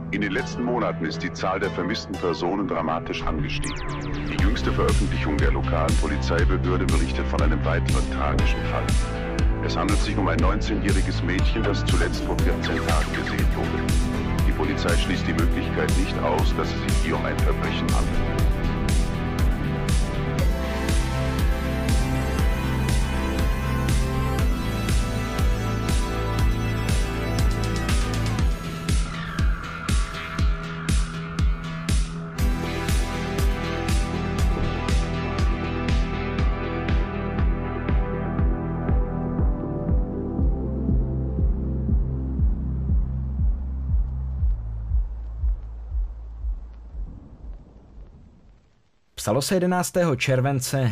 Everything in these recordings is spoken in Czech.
In den letzten Monaten ist die Zahl der vermissten Personen dramatisch angestiegen. Die jüngste Veröffentlichung der lokalen Polizeibehörde berichtet von einem weiteren tragischen Fall. Es handelt sich um ein 19-jähriges Mädchen, das zuletzt vor 14 Tagen gesehen wurde. Die Polizei schließt die Möglichkeit nicht aus, dass es sich hier um ein Verbrechen handelt. Psalo se 11. července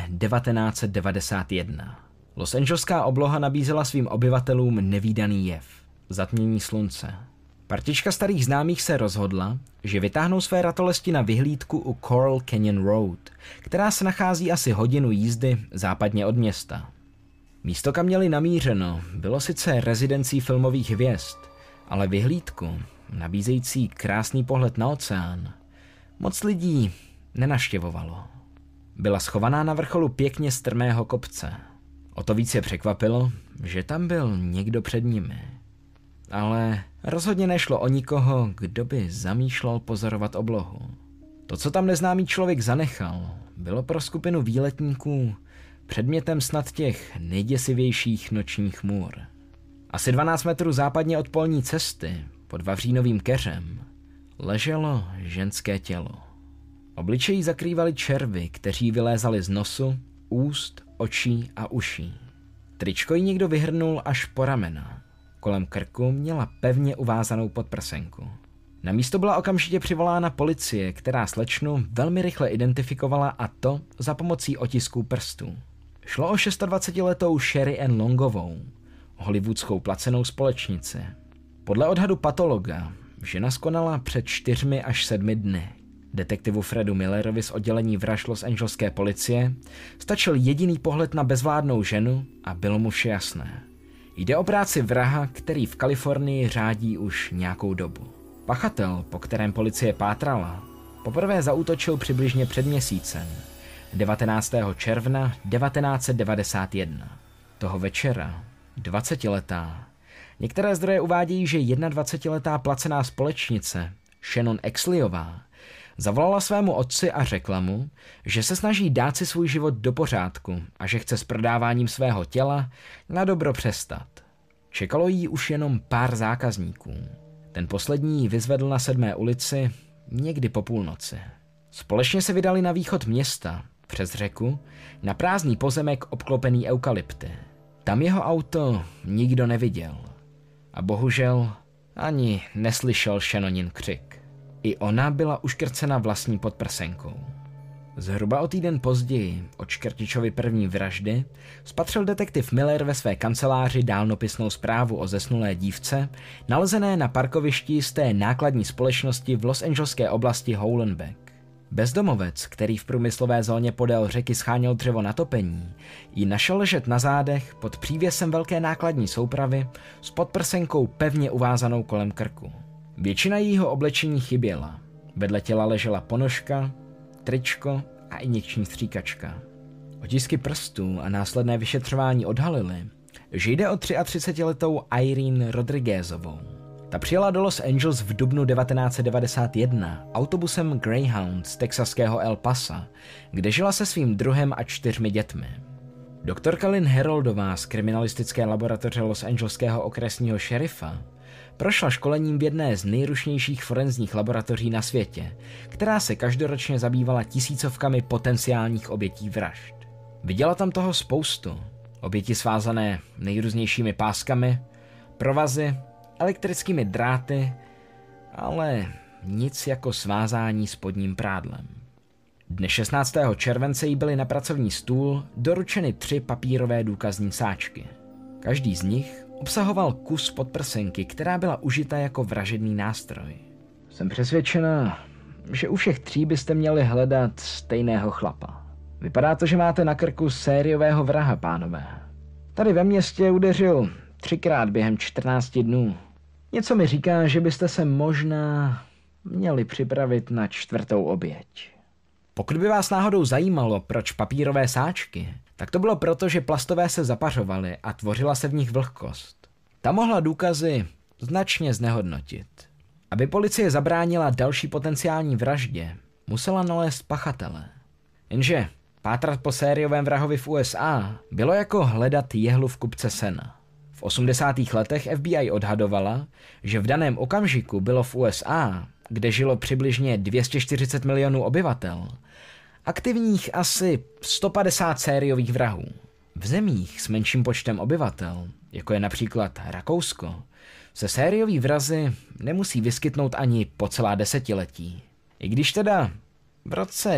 1991. Los Angeleská obloha nabízela svým obyvatelům nevídaný jev – zatmění slunce. Partička starých známých se rozhodla, že vytáhnou své ratolesti na vyhlídku u Coral Canyon Road, která se nachází asi hodinu jízdy západně od města. Místo, kam měli namířeno, bylo sice rezidencí filmových hvězd, ale vyhlídku, nabízející krásný pohled na oceán, moc lidí nenavštěvovalo. Byla schovaná na vrcholu pěkně strmého kopce. O to víc je překvapilo, že tam byl někdo před nimi. Ale rozhodně nešlo o nikoho, kdo by zamýšlel pozorovat oblohu. To, co tam neznámý člověk zanechal, bylo pro skupinu výletníků předmětem snad těch nejděsivějších nočních můr. Asi 12 metrů západně od polní cesty, pod vavřínovým keřem, leželo ženské tělo. Obličejí zakrývali červy, kteří vylézali z nosu, úst, očí a uší. Tričko jí někdo vyhrnul až po ramena. Kolem krku měla pevně uvázanou podprsenku. Na místo byla okamžitě přivolána policie, která slečnu velmi rychle identifikovala, a to za pomocí otisků prstů. Šlo o 26letou Sherry Ann Longovou, hollywoodskou placenou společnici. Podle odhadu patologa žena skonala před 4 až 7 dny. Detektivu Fredu Millerovi z oddělení vražd Los Angeleské policie stačil jediný pohled na bezvládnou ženu a bylo mu vše jasné. Jde o práci vraha, který v Kalifornii řádí už nějakou dobu. Pachatel, po kterém policie pátrala, poprvé zaútočil přibližně před měsícem, 19. června 1991. Toho večera 20letá. Některé zdroje uvádějí, že 21letá placená společnice Shannon Exleyová zavolala svému otci a řekla mu, že se snaží dát si svůj život do pořádku a že chce s prodáváním svého těla na dobro přestat. Čekalo jí už jenom pár zákazníků. Ten poslední ji vyzvedl na 7. ulici někdy po půlnoci. Společně se vydali na východ města, přes řeku, na prázdný pozemek obklopený eukalypty. Tam jeho auto nikdo neviděl. A bohužel ani neslyšel Shannonin křik. I ona byla uškrcena vlastní podprsenkou. Zhruba o týden později od Škrtičovy první vraždy spatřil detektiv Miller ve své kanceláři dálnopisnou zprávu o zesnulé dívce, nalezené na parkovišti z té nákladní společnosti v Los Angeleské oblasti Howland-Beck. Bezdomovec, který v průmyslové zóně podél řeky scháněl dřevo na topení, ji našel ležet na zádech pod přívěsem velké nákladní soupravy s podprsenkou pevně uvázanou kolem krku. Většina jejího oblečení chyběla. Vedle těla ležela ponožka, tričko a injekční stříkačka. Otisky prstů a následné vyšetřování odhalily, že jde o 33letou Irene Rodriguezovou. Ta přijela do Los Angeles v dubnu 1991 autobusem Greyhound z texaského El Pasa, kde žila se svým druhem a 4 dětmi. Doktorka Lynn Heroldová z kriminalistické laboratoře Los Angeleského okresního šerifa prošla školením v jedné z nejrušnějších forenzních laboratoří na světě, která se každoročně zabývala tisícovkami potenciálních obětí vražd. Viděla tam toho spoustu. Oběti svázané nejrůznějšími páskami, provazy, elektrickými dráty, ale nic jako svázání spodním prádlem. Dne 16. července jí byly na pracovní stůl doručeny 3 papírové důkazní sáčky. Každý z nich obsahoval kus podprsenky, která byla užita jako vražedný nástroj. Jsem přesvědčena, že u všech 3 byste měli hledat stejného chlapa. Vypadá to, že máte na krku sériového vraha, pánové. Tady ve městě udeřil 3krát během 14 dnů. Něco mi říká, že byste se možná měli připravit na 4. oběť. Pokud by vás náhodou zajímalo, proč papírové sáčky, tak to bylo proto, že plastové se zapařovaly a tvořila se v nich vlhkost. Ta mohla důkazy značně znehodnotit. Aby policie zabránila další potenciální vraždě, musela nalézt pachatele. Jenže pátrat po sériovém vrahovi v USA bylo jako hledat jehlu v kupce sena. V 80. letech FBI odhadovala, že v daném okamžiku bylo v USA, kde žilo přibližně 240 milionů obyvatel, aktivních asi 150 sériových vrahů. V zemích s menším počtem obyvatel, jako je například Rakousko, se sériový vrazi nemusí vyskytnout ani po celá desetiletí. I když teda v roce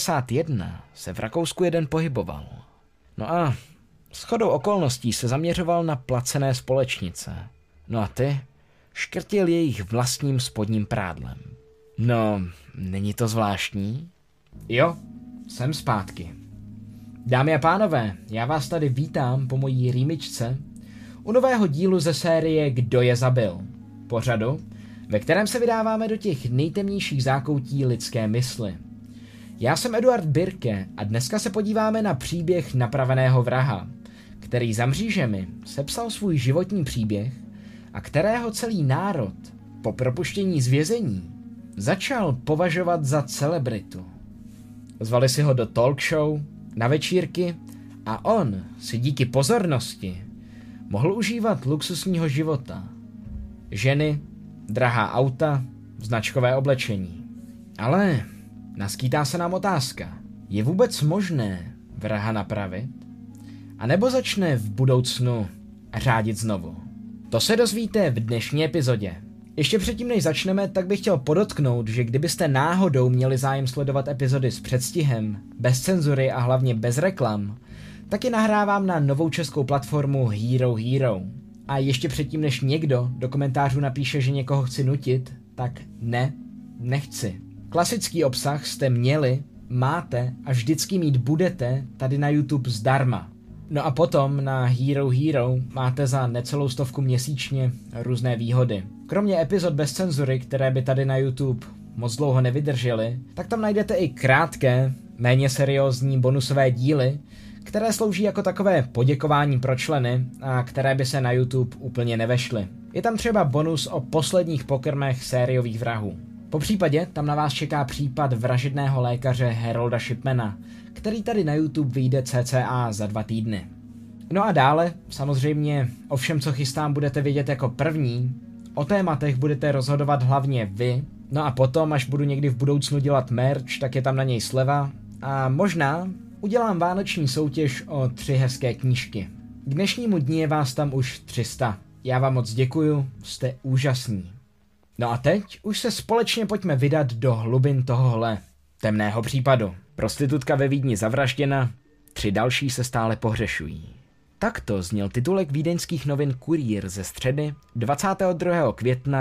91 se v Rakousku jeden pohyboval. No a shodou okolností se zaměřoval na placené společnice. No a ty škrtil jejich vlastním spodním prádlem. No, není to zvláštní? Jo, jsem zpátky. Dámy a pánové, já vás tady vítám po mojí rýmičce u nového dílu ze série Kdo je zabil? Pořadu, ve kterém se vydáváme do těch nejtemnějších zákoutí lidské mysli. Já jsem Eduard Birke a dneska se podíváme na příběh napraveného vraha, který za mřížemi sepsal svůj životní příběh a kterého celý národ po propuštění z vězení začal považovat za celebritu. Zvali si ho do talk show, na večírky a on si díky pozornosti mohl užívat luxusního života. Ženy, drahá auta, značkové oblečení. Ale naskýtá se nám otázka, je vůbec možné vraha napravit? A nebo začne v budoucnu řádit znovu? To se dozvíte v dnešní epizodě. Ještě předtím, než začneme, tak bych chtěl podotknout, že kdybyste náhodou měli zájem sledovat epizody s předstihem, bez cenzury a hlavně bez reklam, tak je nahrávám na novou českou platformu Hero Hero. A ještě předtím, než někdo do komentářů napíše, že někoho chci nutit, tak ne, nechci. Klasický obsah jste měli, máte a vždycky mít budete tady na YouTube zdarma. No a potom na Hero Hero máte za necelou 100 měsíčně různé výhody. Kromě epizod bez cenzury, které by tady na YouTube moc dlouho nevydržely, tak tam najdete i krátké, méně seriózní bonusové díly, které slouží jako takové poděkování pro členy a které by se na YouTube úplně nevešly. Je tam třeba bonus o posledních pokrmech sériových vrahů. Po případě tam na vás čeká případ vražedného lékaře Harolda Shipmana, který tady na YouTube vyjde cca za 2 týdny. No a dále, samozřejmě, o všem, co chystám, budete vědět jako první, o tématech budete rozhodovat hlavně vy, no a potom, až budu někdy v budoucnu dělat merch, tak je tam na něj sleva a možná udělám vánoční soutěž o 3 hezké knížky. K dnešnímu dni je vás tam už 300. Já vám moc děkuju, jste úžasní. No a teď už se společně pojďme vydat do hlubin tohohle temného případu. Prostitutka ve Vídni zavražděna, 3 další se stále pohřešují. Takto zněl titulek vídeňských novin Kurýr ze středy 22. května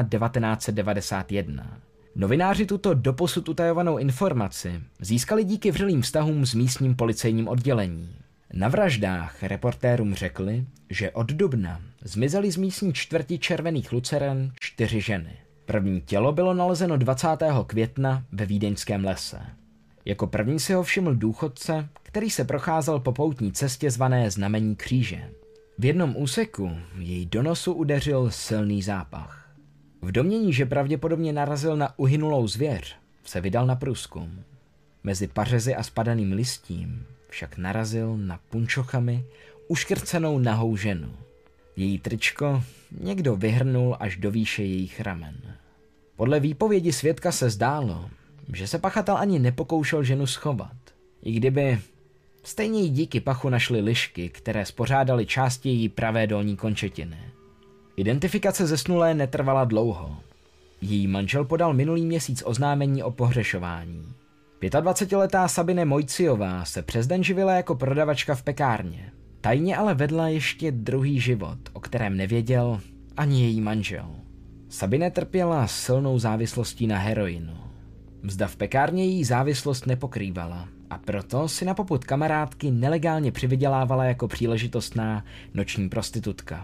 1991. Novináři tuto doposud utajovanou informaci získali díky vřelým vztahům s místním policejním oddělení. Na vraždách reportérům řekli, že od dubna zmizely z místní čtvrti Červených Luceren 4 ženy. První tělo bylo nalezeno 20. května ve vídeňském lese. Jako první si ho všiml důchodce, který se procházel po poutní cestě zvané Znamení kříže. V jednom úseku jej do nosu udeřil silný zápach. V domnění, že pravděpodobně narazil na uhynulou zvěř, se vydal na průzkum. Mezi pařezy a spadaným listím však narazil na punčochami uškrcenou nahou ženu. Její tričko někdo vyhrnul až do výše jejich ramen. Podle výpovědi svědka se zdálo, že se pachatel ani nepokoušel ženu schovat. I kdyby stejně jí díky pachu našly lišky, které spořádaly části její pravé dolní končetiny. Identifikace zesnulé netrvala dlouho. Její manžel podal minulý měsíc oznámení o pohřešování. 25letá Sabine Mojciová se přes den živila jako prodavačka v pekárně. Tajně ale vedla ještě druhý život, o kterém nevěděl ani její manžel. Sabine trpěla silnou závislostí na heroinu. Mzda v pekárně její závislost nepokrývala a proto si na popud kamarádky nelegálně přivydělávala jako příležitostná noční prostitutka.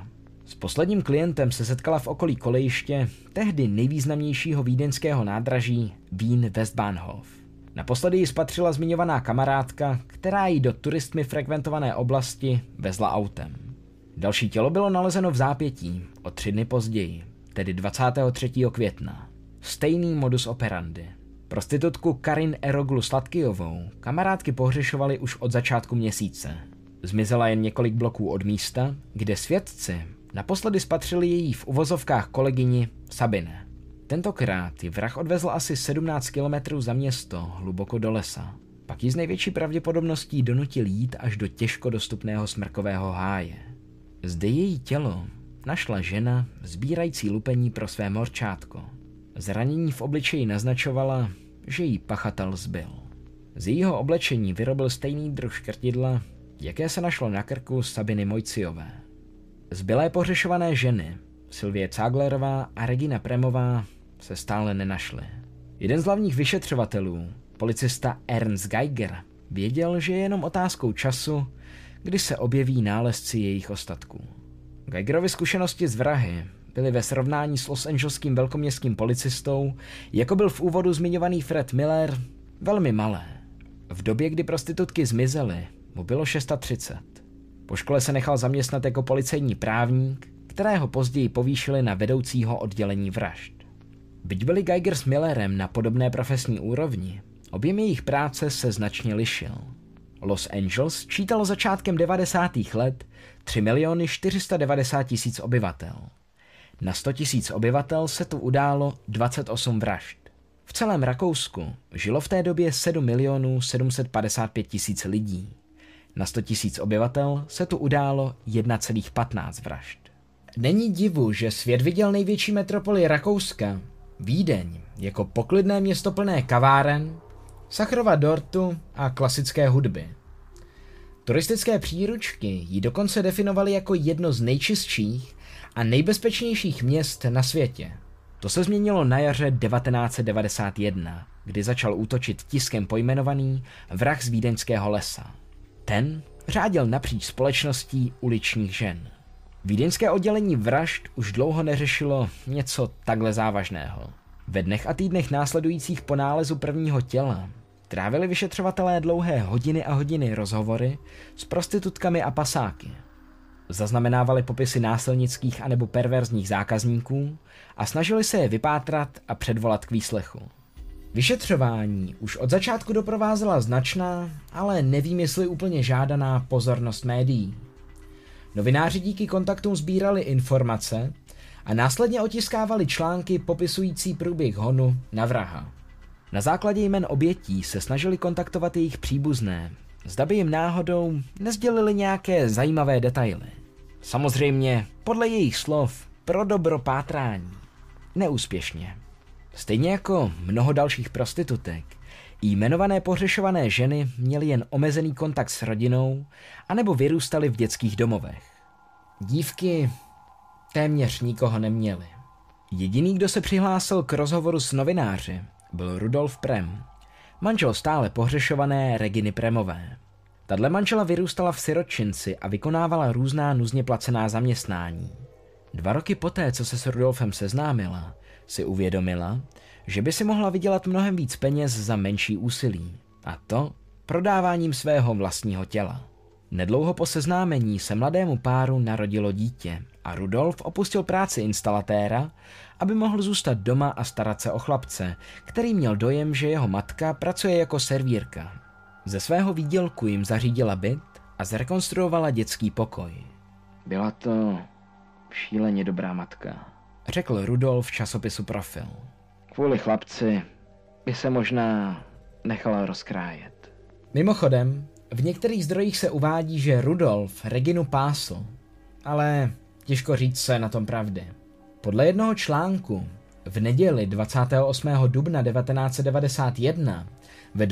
S posledním klientem se setkala v okolí kolejiště, tehdy nejvýznamnějšího vídeňského nádraží Wien Westbahnhof. Naposledy ji spatřila zmiňovaná kamarádka, která ji do turistmi frekventované oblasti vezla autem. Další tělo bylo nalezeno v zápětí o 3 dny později, tedy 23. května. Stejný modus operandi. Prostitutku Karin Eroglu Sladkyovou kamarádky pohřešovaly už od začátku měsíce. Zmizela jen několik bloků od místa, kde svědci naposledy spatřili její v uvozovkách kolegyni Sabine. Tentokrát ji vrah odvezl asi 17 kilometrů za město, hluboko do lesa. Pak ji s největší pravděpodobností donutil jít až do těžko dostupného smrkového háje. Zde její tělo našla žena sbírající lupení pro své morčátko. Zranění v obličeji naznačovala, že jí pachatel zbyl. Z jejího oblečení vyrobil stejný druh škrtidla, jaké se našlo na krku Sabiny Mojciové. Zbylé pohřešované ženy, Sylvie Zaglerová a Regina Premová, se stále nenašly. Jeden z hlavních vyšetřovatelů, policista Ernst Geiger, věděl, že je jenom otázkou času, kdy se objeví nálezci jejich ostatků. Geigerovy zkušenosti z vrahy byly ve srovnání s losangelským velkoměstským policistou, jako byl v úvodu zmiňovaný Fred Miller, velmi malé. V době, kdy prostitutky zmizely, mu bylo 630. Po škole se nechal zaměstnat jako policejní právník, kterého později povýšili na vedoucího oddělení vražd. Byť byli Geiger s Millerem na podobné profesní úrovni, objem jejich práce se značně lišil. Los Angeles čítalo začátkem 90. let 3 490 000 obyvatel. Na 100 000 obyvatel se tu událo 28 vražd. V celém Rakousku žilo v té době 7 755 000 lidí. Na 100 000 obyvatel se tu událo 1,15 vražd. Není divu, že svět viděl největší metropoli Rakouska, Vídeň, jako poklidné město plné kaváren, Sachrova dortu a klasické hudby. Turistické příručky ji dokonce definovaly jako jedno z nejčistších a nejbezpečnějších měst na světě. To se změnilo na jaře 1991, kdy začal útočit tiskem pojmenovaný vrah z vídeňského lesa. Ten řádil napříč společností uličních žen. Vídeňské oddělení vražd už dlouho neřešilo něco takhle závažného. Ve dnech a týdnech následujících po nálezu prvního těla trávili vyšetřovatelé dlouhé hodiny a hodiny rozhovory s prostitutkami a pasáky. Zaznamenávali popisy násilnických anebo perverzních zákazníků a snažili se je vypátrat a předvolat k výslechu. Vyšetřování už od začátku doprovázela značná, ale nevím jestli úplně žádaná pozornost médií. Novináři díky kontaktům sbírali informace a následně otiskávali články popisující průběh honu na vraha. Na základě jmen obětí se snažili kontaktovat jejich příbuzné, zda by jim náhodou nesdělili nějaké zajímavé detaily. Samozřejmě, podle jejich slov, pro dobro pátrání. Neúspěšně. Stejně jako mnoho dalších prostitutek, jmenované pohřešované ženy měly jen omezený kontakt s rodinou anebo vyrůstaly v dětských domovech. Dívky téměř nikoho neměly. Jediný, kdo se přihlásil k rozhovoru s novináři, byl Rudolf Prem, manžel stále pohřešované Reginy Premové. Tadle manžela vyrůstala v sirotčinci a vykonávala různá nuzně placená zaměstnání. 2 roky poté, co se s Rudolfem seznámila, si uvědomila, že by si mohla vydělat mnohem víc peněz za menší úsilí, a to prodáváním svého vlastního těla. Nedlouho po seznámení se mladému páru narodilo dítě a Rudolf opustil práci instalatéra, aby mohl zůstat doma a starat se o chlapce, který měl dojem, že jeho matka pracuje jako servírka. Ze svého výdělku jim zařídila byt a zrekonstruovala dětský pokoj. Byla to šíleně dobrá matka, řekl Rudolf v časopisu Profil. Kvůli chlapci by se možná nechala rozkrájet. Mimochodem, v některých zdrojích se uvádí, že Rudolf Reginu pásl, ale těžko říct, co je na tom pravdy. Podle jednoho článku v neděli 28. dubna 1991 ve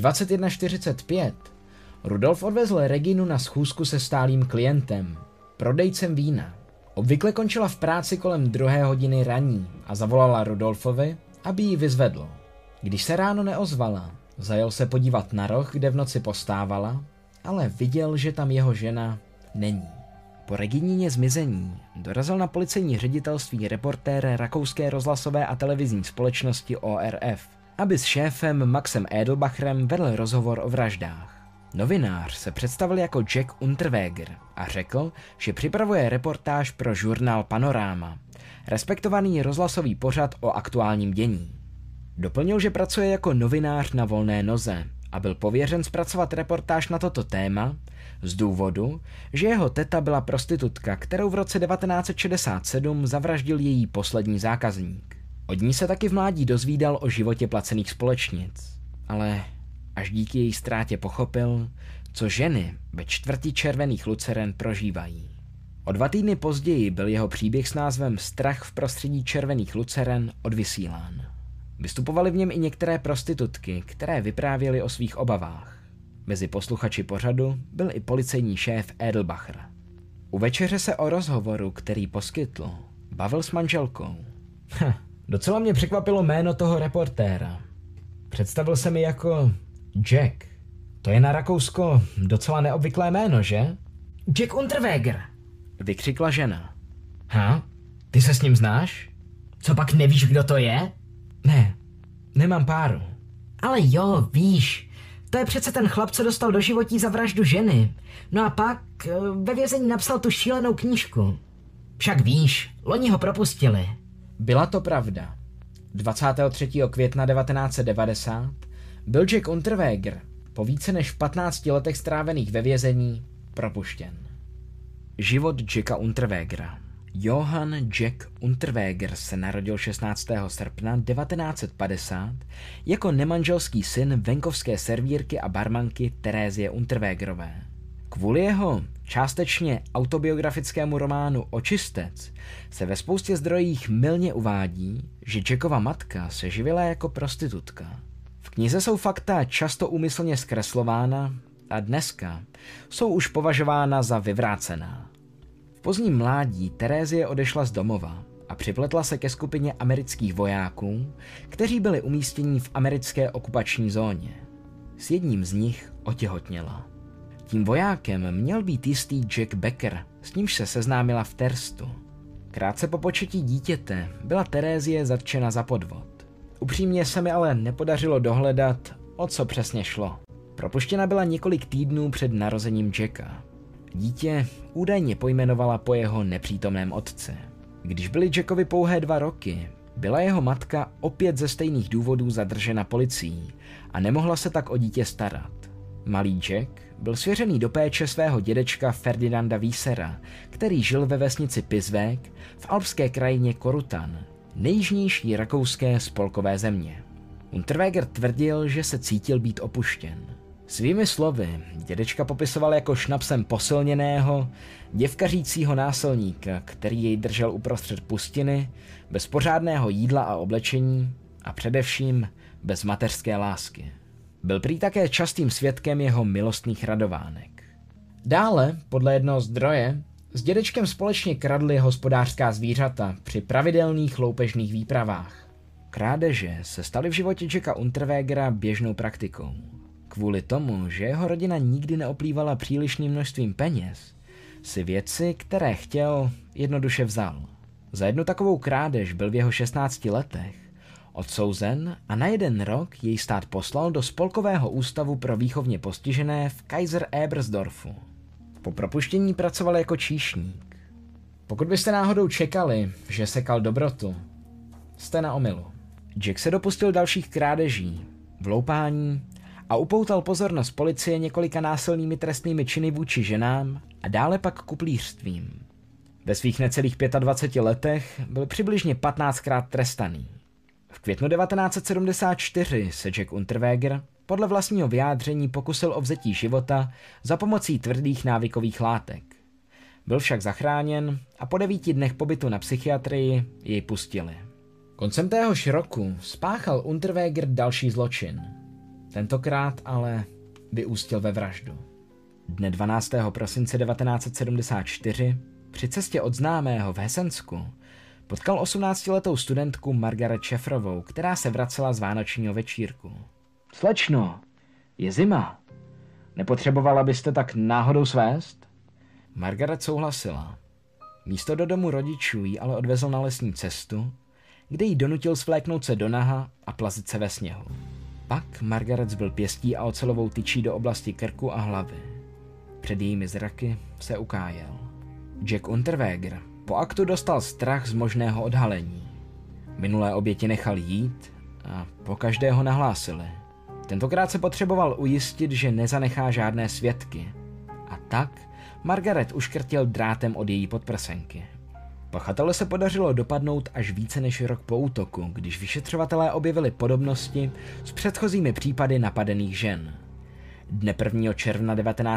21:45 Rudolf odvezl Reginu na schůzku se stálým klientem, prodejcem vína. Obvykle končila v práci kolem 2 hodiny raní a zavolala Rudolfovi, aby ji vyzvedl. Když se ráno neozvala, zajel se podívat na roh, kde v noci postávala, ale viděl, že tam jeho žena není. Po Reginíně zmizení dorazil na policejní ředitelství reportér rakouské rozhlasové a televizní společnosti ORF, aby s šéfem Maxem Edelbacherem vedl rozhovor o vraždách. Novinář se představil jako Jack Unterweger a řekl, že připravuje reportáž pro žurnál Panorama, respektovaný rozhlasový pořad o aktuálním dění. Doplnil, že pracuje jako novinář na volné noze a byl pověřen zpracovat reportáž na toto téma z důvodu, že jeho teta byla prostitutka, kterou v roce 1967 zavraždil její poslední zákazník. Od ní se taky v mládí dozvídal o životě placených společnic, ale až díky její ztrátě pochopil, co ženy ve čtvrti červených luceren prožívají. O 2 týdny později byl jeho příběh s názvem Strach v prostředí červených luceren odvysílán. Vystupovaly v něm i některé prostitutky, které vyprávěly o svých obavách. Mezi posluchači pořadu byl i policejní šéf Edelbacher. U večeře se o rozhovoru, který poskytl, bavil s manželkou. Docela mě překvapilo jméno toho reportéra. Představil se mi jako Jack. To je na Rakousko docela neobvyklé jméno, že? Jack Unterweger, vykřikla žena. Ty se s ním znáš? Co pak nevíš, kdo to je? Ne, nemám páru. Ale jo, víš, to je přece ten chlap, co dostal do životí za vraždu ženy. No a pak ve vězení napsal tu šílenou knížku. Však víš, loni ho propustili. Byla to pravda. 23. května 1990 byl Jack Unterweger po více než 15 letech strávených ve vězení propuštěn. Život Jacka Unterwegera. Johann Jack Unterweger se narodil 16. srpna 1950 jako nemanželský syn venkovské servírky a barmanky Terézie Unterwegerové. Kvůli jeho částečně autobiografickému románu Očistec se ve spoustě zdrojích mylně uvádí, že Jackova matka se živila jako prostitutka. V knize jsou fakta často úmyslně zkreslována a dneska jsou už považována za vyvrácená. V pozdním mládí Terézie odešla z domova a připletla se ke skupině amerických vojáků, kteří byli umístěni v americké okupační zóně. S jedním z nich otěhotněla. Tím vojákem měl být jistý Jack Becker, s nímž se seznámila v Terstu. Krátce po početí dítěte byla Terézie zatčena za podvod. Upřímně se mi ale nepodařilo dohledat, o co přesně šlo. Propuštěna byla několik týdnů před narozením Jacka. Dítě údajně pojmenovala po jeho nepřítomném otci. Když byly Jackovi pouhé 2 roky, byla jeho matka opět ze stejných důvodů zadržena policií a nemohla se tak o dítě starat. Malý Jack byl svěřený do péče svého dědečka Ferdinanda Wiesera, který žil ve vesnici Pisweg v alpské krajině Korutan, nejjižnější rakouské spolkové země. Unterweger tvrdil, že se cítil být opuštěn. Svými slovy dědečka popisoval jako šnapsem posilněného, děvkařícího násilníka, který jej držel uprostřed pustiny, bez pořádného jídla a oblečení a především bez mateřské lásky. Byl prý také častým svědkem jeho milostných radovánek. Dále, podle jednoho zdroje, s dědečkem společně kradli hospodářská zvířata při pravidelných loupežných výpravách. Krádeže se staly v životě Jacka Unterwegera běžnou praktikou. Kvůli tomu, že jeho rodina nikdy neoplývala přílišným množstvím peněz, si věci, které chtěl, jednoduše vzal. Za jednu takovou krádež byl v jeho 16 letech odsouzen a na 1 rok jej stát poslal do spolkového ústavu pro výchovně postižené v Kaiser Ebersdorfu. Po propuštění pracoval jako číšník. Pokud byste náhodou čekali, že sekal dobrotu, jste na omylu. Jack se dopustil dalších krádeží, vloupání a upoutal pozornost policie několika násilnými trestnými činy vůči ženám a dále pak kuplířstvím. Ve svých necelých 25 letech byl přibližně 15krát trestaný. V květnu 1974 se Jack Unterweger podle vlastního vyjádření pokusil o vzetí života za pomocí tvrdých návykových látek. Byl však zachráněn a po 9 dnech pobytu na psychiatrii jej pustili. Koncem téhož roku spáchal Unterweger další zločin. Tentokrát ale vyústil ve vraždu. Dne 12. prosince 1974 při cestě od známého v Hesensku potkal 18letou studentku Margaret Šefrovou, která se vracela z vánočního večírku. Slečno, je zima. Nepotřebovala byste tak náhodou svést? Margaret souhlasila. Místo do domu rodičů jí ale odvezl na lesní cestu, kde jí donutil svléknout se do naha a plazit se ve sněhu. Pak Margaret zbyl pěstí a ocelovou tyčí do oblasti krku a hlavy. Před jejími zraky se ukájel. Jack Unterweger po aktu dostal strach z možného odhalení. Minulé oběti nechal jít a pokaždé ho nahlásili. Tentokrát se potřeboval ujistit, že nezanechá žádné svědky. A tak Margaret uškrtil drátem od její podprsenky. Pachatele se podařilo dopadnout až více než rok po útoku, když vyšetřovatelé objevili podobnosti s předchozími případy napadených žen. Dne 1. června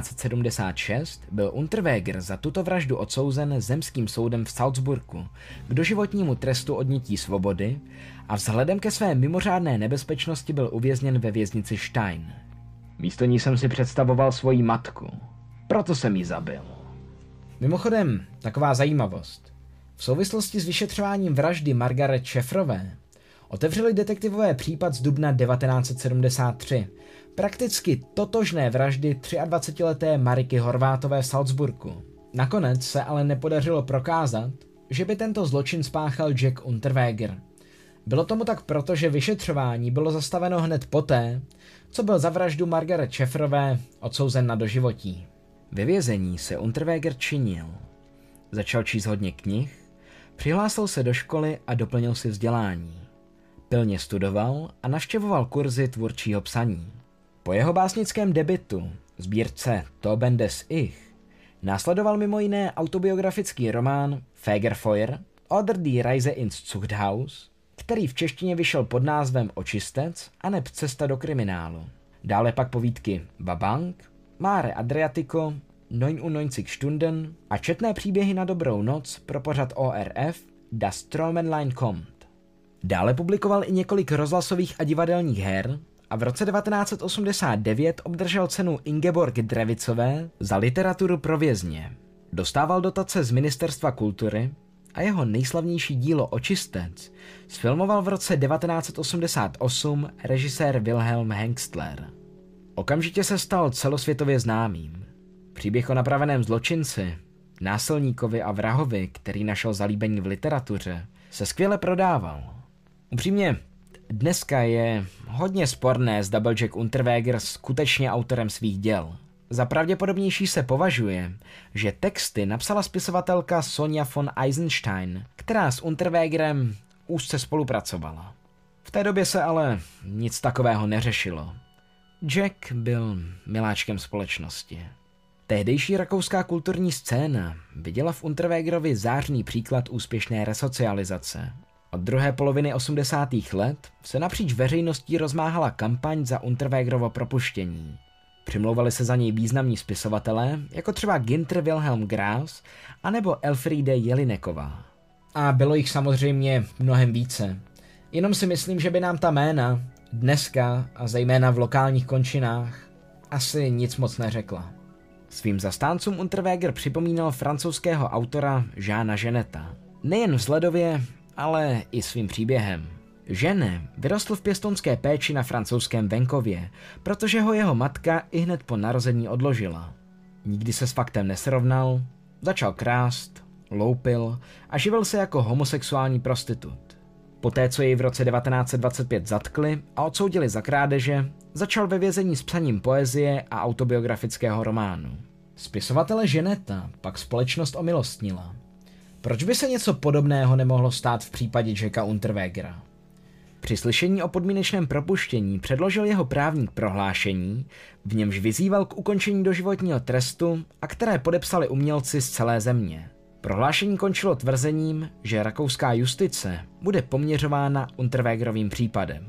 1976 byl Unterweger za tuto vraždu odsouzen zemským soudem v Salzburgu k doživotnímu trestu odnětí svobody a vzhledem ke své mimořádné nebezpečnosti byl uvězněn ve věznici Stein. Místo ní jsem si představoval svoji matku, proto jsem ji zabil. Mimochodem, taková zajímavost. V souvislosti s vyšetřováním vraždy Margaret Šefrové otevřeli detektivové případ z dubna 1973, prakticky totožné vraždy 23leté Mariky Horvátové v Salzburgu. Nakonec se ale nepodařilo prokázat, že by tento zločin spáchal Jack Unterweger. Bylo tomu tak proto, že vyšetřování bylo zastaveno hned poté, co byl za vraždu Margaret Šefrové odsouzen na doživotí. Ve vězení se Unterweger činil. Začal číst hodně knih, přihlásil se do školy a doplnil si vzdělání. Pilně studoval a navštěvoval kurzy tvůrčího psaní. Po jeho básnickém debutu, sbírce Toben des Ich, následoval mimo jiné autobiografický román Fegefeuer oder die Reise ins Zuchthaus, který v češtině vyšel pod názvem Očistec aneb Cesta do kriminálu. Dále pak povídky Babank, Mare Adriatico, 99 Stunden a četné příběhy na dobrou noc pro pořad ORF Das Stromenlein kommt. Dále publikoval i několik rozhlasových a divadelních her a v roce 1989 obdržel cenu Ingeborg Drevicové za literaturu pro vězně. Dostával dotace z Ministerstva kultury a jeho nejslavnější dílo Očistec sfilmoval v roce 1988 režisér Wilhelm Hengstler. Okamžitě se stal celosvětově známým. Příběh o napraveném zločinci, násilníkovi a vrahovi, který našel zalíbení v literatuře, se skvěle prodával. Upřímně, dneska je hodně sporné, zda byl Jack Unterweger skutečně autorem svých děl. Za pravděpodobnější se považuje, že texty napsala spisovatelka Sonja von Eisenstein, která s Unterwegerem úzce spolupracovala. V té době se ale nic takového neřešilo. Jack byl miláčkem společnosti. Tehdejší rakouská kulturní scéna viděla v Unterwegerovi zářný příklad úspěšné resocializace. Od druhé poloviny 80. let se napříč veřejností rozmáhala kampaň za Unterwegerovo propuštění. Přimlouvali se za něj významní spisovatelé, jako třeba Günther Wilhelm Grass anebo Elfriede Jelineková. A bylo jich samozřejmě mnohem více. Jenom si myslím, že by nám ta jména dneska a zejména v lokálních končinách asi nic moc neřekla. Svým zastáncům Unterweger připomínal francouzského autora Jeana Geneta. Nejen vzhledově, ale i svým příběhem. Jean vyrostl v pěstounské péči na francouzském venkově, protože ho jeho matka ihned po narození odložila. Nikdy se s faktem nesrovnal, začal krást, loupil a živil se jako homosexuální prostitut. Poté, co jej v roce 1925 zatkli a odsoudili za krádeže, začal ve vězení s psaním poezie a autobiografického románu. Spisovatele Geneta pak společnost omilostnila. Proč by se něco podobného nemohlo stát v případě Jacka Unterwegera? Při slyšení o podmínečném propuštění předložil jeho právník prohlášení, v němž vyzýval k ukončení doživotního trestu a které podepsali umělci z celé země. Prohlášení končilo tvrzením, že rakouská justice bude poměřována Unterwegerovým případem.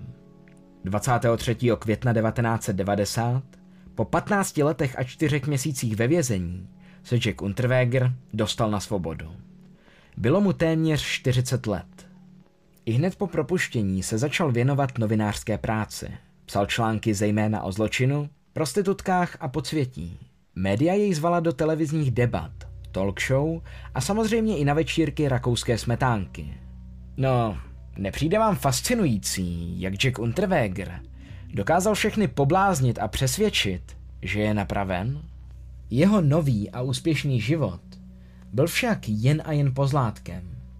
23. května 1990, po 15 letech a 4 měsících ve vězení, se Jack Unterweger dostal na svobodu. Bylo mu téměř 40 let. Ihned po propuštění se začal věnovat novinářské práci. Psal články zejména o zločinu, prostitutkách a podsvětí. Média jej zvala do televizních debat, talk show a samozřejmě i na večírky rakouské smetánky. No, nepřijde vám fascinující, jak Jack Unterweger dokázal všechny pobláznit a přesvědčit, že je napraven? Jeho nový a úspěšný život byl však jen a jen pozlátkem.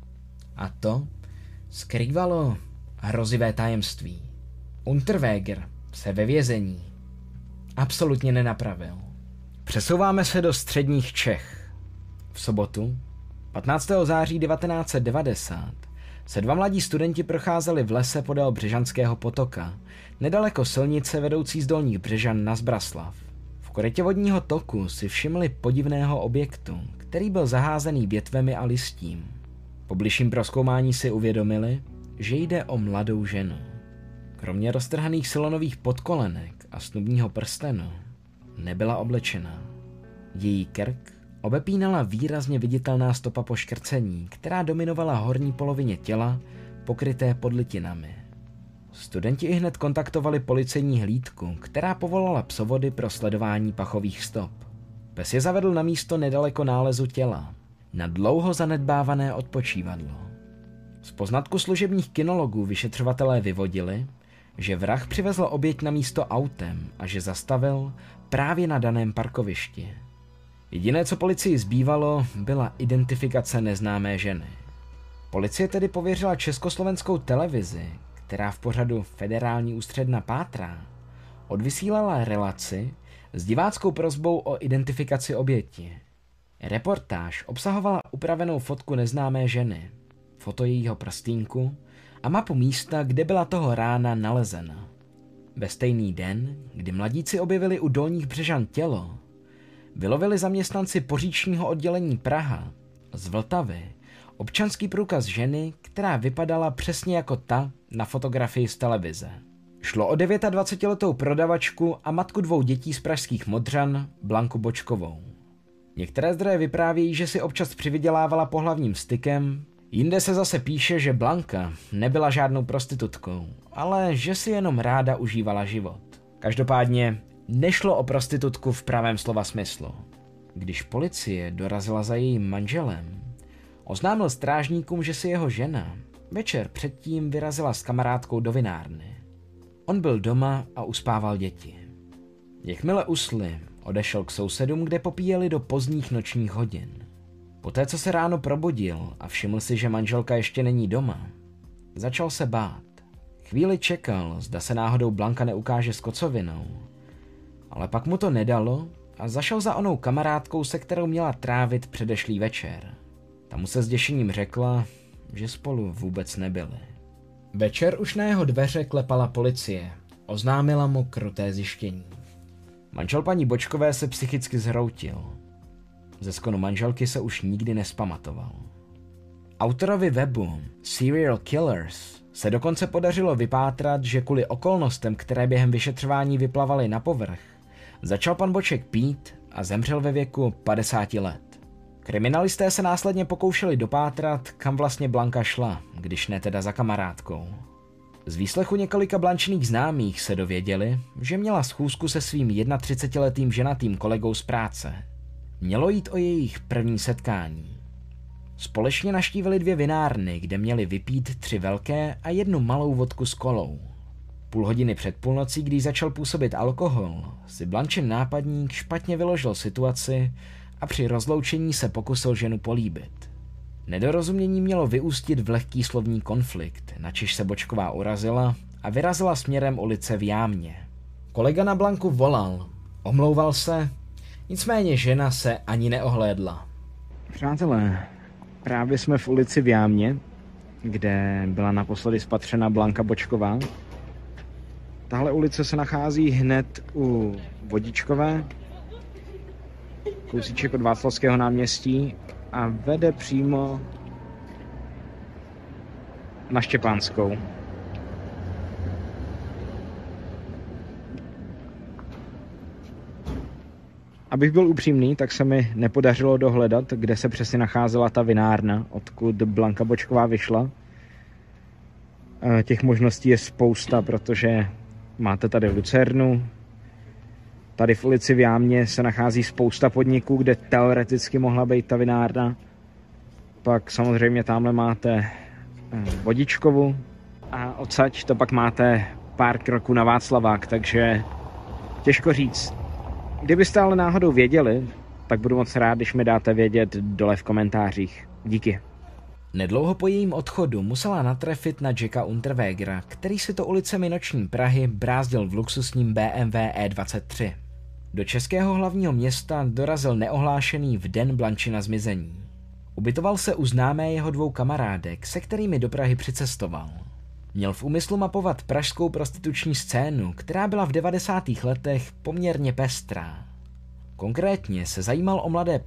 A to skrývalo hrozivé tajemství. Unterweger se ve vězení absolutně nenapravil. Přesouváme se do středních Čech. V sobotu, 15. září 1990, se dva mladí studenti procházeli v lese podél Břežanského potoka, nedaleko silnice vedoucí z Dolních Břežan na Zbraslav. V korytě vodního toku si všimli podivného objektu, který byl zaházený větvemi a listím. Po bližším prozkoumání si uvědomili, že jde o mladou ženu. Kromě roztrhaných silonových podkolenek a snubního prstenu nebyla oblečená. Její krk obepínala výrazně viditelná stopa poškrcení, která dominovala horní polovině těla, pokryté podlitinami. Studenti ihned kontaktovali policejní hlídku, která povolala psovody pro sledování pachových stop. Pes je zavedl na místo nedaleko nálezu těla, na dlouho zanedbávané odpočívadlo. Z poznatku služebních kinologů vyšetřovatelé vyvodili, že vrah přivezl oběť na místo autem a že zastavil právě na daném parkovišti. Jediné, co policii zbývalo, byla identifikace neznámé ženy. Policie tedy pověřila československou televizi, která v pořadu Federální ústředna pátrá, odvysílala relaci s diváckou prosbou o identifikaci oběti. Reportáž obsahovala upravenou fotku neznámé ženy, foto jejího prstýnku a mapu místa, kde byla toho rána nalezena. Ve stejný den, kdy mladíci objevili u Dolních Břežan tělo, vylovili zaměstnanci poříčního oddělení Praha z Vltavy občanský průkaz ženy, která vypadala přesně jako ta na fotografii z televize. Šlo o 29letou prodavačku a matku 2 dětí z pražských Modřan, Blanku Bočkovou. Některé zdroje vyprávějí, že si občas přivydělávala pohlavním stykem, jinde se zase píše, že Blanka nebyla žádnou prostitutkou, ale že si jenom ráda užívala život. Každopádně nešlo o prostitutku v pravém slova smyslu. Když policie dorazila za jejím manželem, oznámil strážníkům, že si jeho žena večer předtím vyrazila s kamarádkou do vinárny. On byl doma a uspával děti. Jakmile usli, odešel k sousedům, kde popíjeli do pozdních nočních hodin. Poté, co se ráno probudil a všiml si, že manželka ještě není doma, začal se bát. Chvíli čekal, zda se náhodou Blanka neukáže s kocovinou, ale pak mu to nedalo a zašel za onou kamarádkou, se kterou měla trávit předešlý večer. Ta mu se s děšením řekla, že spolu vůbec nebyli. Večer už na jeho dveře klepala policie. Oznámila mu kruté zjištění. Manžel paní Bočkové se psychicky zhroutil. Ze skonu manželky se už nikdy nespamatoval. Autorovi webu Serial Killers se dokonce podařilo vypátrat, že kvůli okolnostem, které během vyšetřování vyplavaly na povrch, začal pan Boček pít a zemřel ve věku 50 let. Kriminalisté se následně pokoušeli dopátrat, kam vlastně Blanka šla, když ne teda za kamarádkou. Z výslechu několika Blančiných známých se dověděli, že měla schůzku se svým 31letým ženatým kolegou z práce. Mělo jít o jejich první setkání. Společně navštívili 2 vinárny, kde měli vypít 3 velké a 1 malou vodku s kolou. Půl hodiny před půlnocí, když začal působit alkohol, si Blančin nápadník špatně vyložil situaci a při rozloučení se pokusil ženu políbit. Nedorozumění mělo vyústit v lehký slovní konflikt, načež se Bočková urazila a vyrazila směrem ulice v Jámě. Kolega na Blanku volal, omlouval se, nicméně žena se ani neohlédla. Přátelé, právě jsme v ulici v Jámě, kde byla naposledy spatřena Blanka Bočková. Tahle ulice se nachází hned u Vodičkové, kousíček od Václavského náměstí a vede přímo na Štěpánskou. Abych byl upřímný, tak se mi nepodařilo dohledat, kde se přesně nacházela ta vinárna, odkud Blanka Bočková vyšla. Těch možností je spousta, protože máte tady Lucernu, tady v ulici v Jámě se nachází spousta podniků, kde teoreticky mohla být ta vinárna. Pak samozřejmě tamhle máte Vodičkovu a odsaď to pak máte pár kroků na Václavák, takže těžko říct. Kdybyste ale náhodou věděli, tak budu moc rád, když mi dáte vědět dole v komentářích. Díky. Nedlouho po jejím odchodu musela natrefit na Jacka Unterwegera, který si to ulicemi noční Prahy brázdil v luxusním BMW E23. Do českého hlavního města dorazil neohlášený v den Blančina zmizení. Ubytoval se u známé jeho 2 kamarádek, se kterými do Prahy přicestoval. Měl v úmyslu mapovat pražskou prostituční scénu, která byla v 90. letech poměrně pestrá. Konkrétně se zajímal o mladé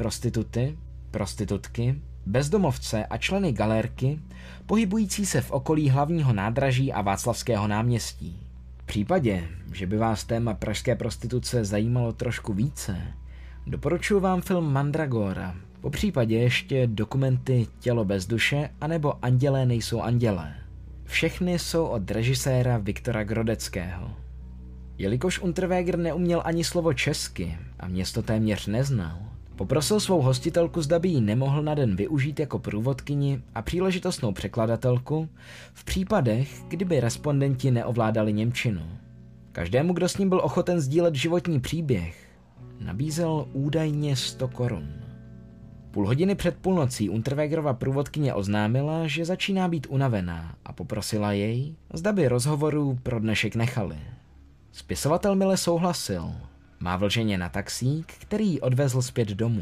prostitutky, bezdomovce a členy galérky, pohybující se v okolí hlavního nádraží a Václavského náměstí. V případě, že by vás téma pražské prostituce zajímalo trošku více, doporučuji vám film Mandragora, popřípadě ještě dokumenty Tělo bez duše anebo Andělé nejsou andělé. Všechny jsou od režiséra Viktora Grodeckého. Jelikož Unterweger neuměl ani slovo česky a město téměř neznal, poprosil svou hostitelku, zda by ji nemohl na den využít jako průvodkyni a příležitostnou překladatelku v případech, kdyby respondenti neovládali němčinu. Každému, kdo s ním byl ochoten sdílet životní příběh, nabízel údajně 100 korun. Půl hodiny před půlnocí Unterwegerova průvodkyně oznámila, že začíná být unavená a poprosila jej, zda by rozhovorů pro dnešek nechali. Spisovatel mile souhlasil. Mávl ženě na taxík, který ji odvezl zpět domů.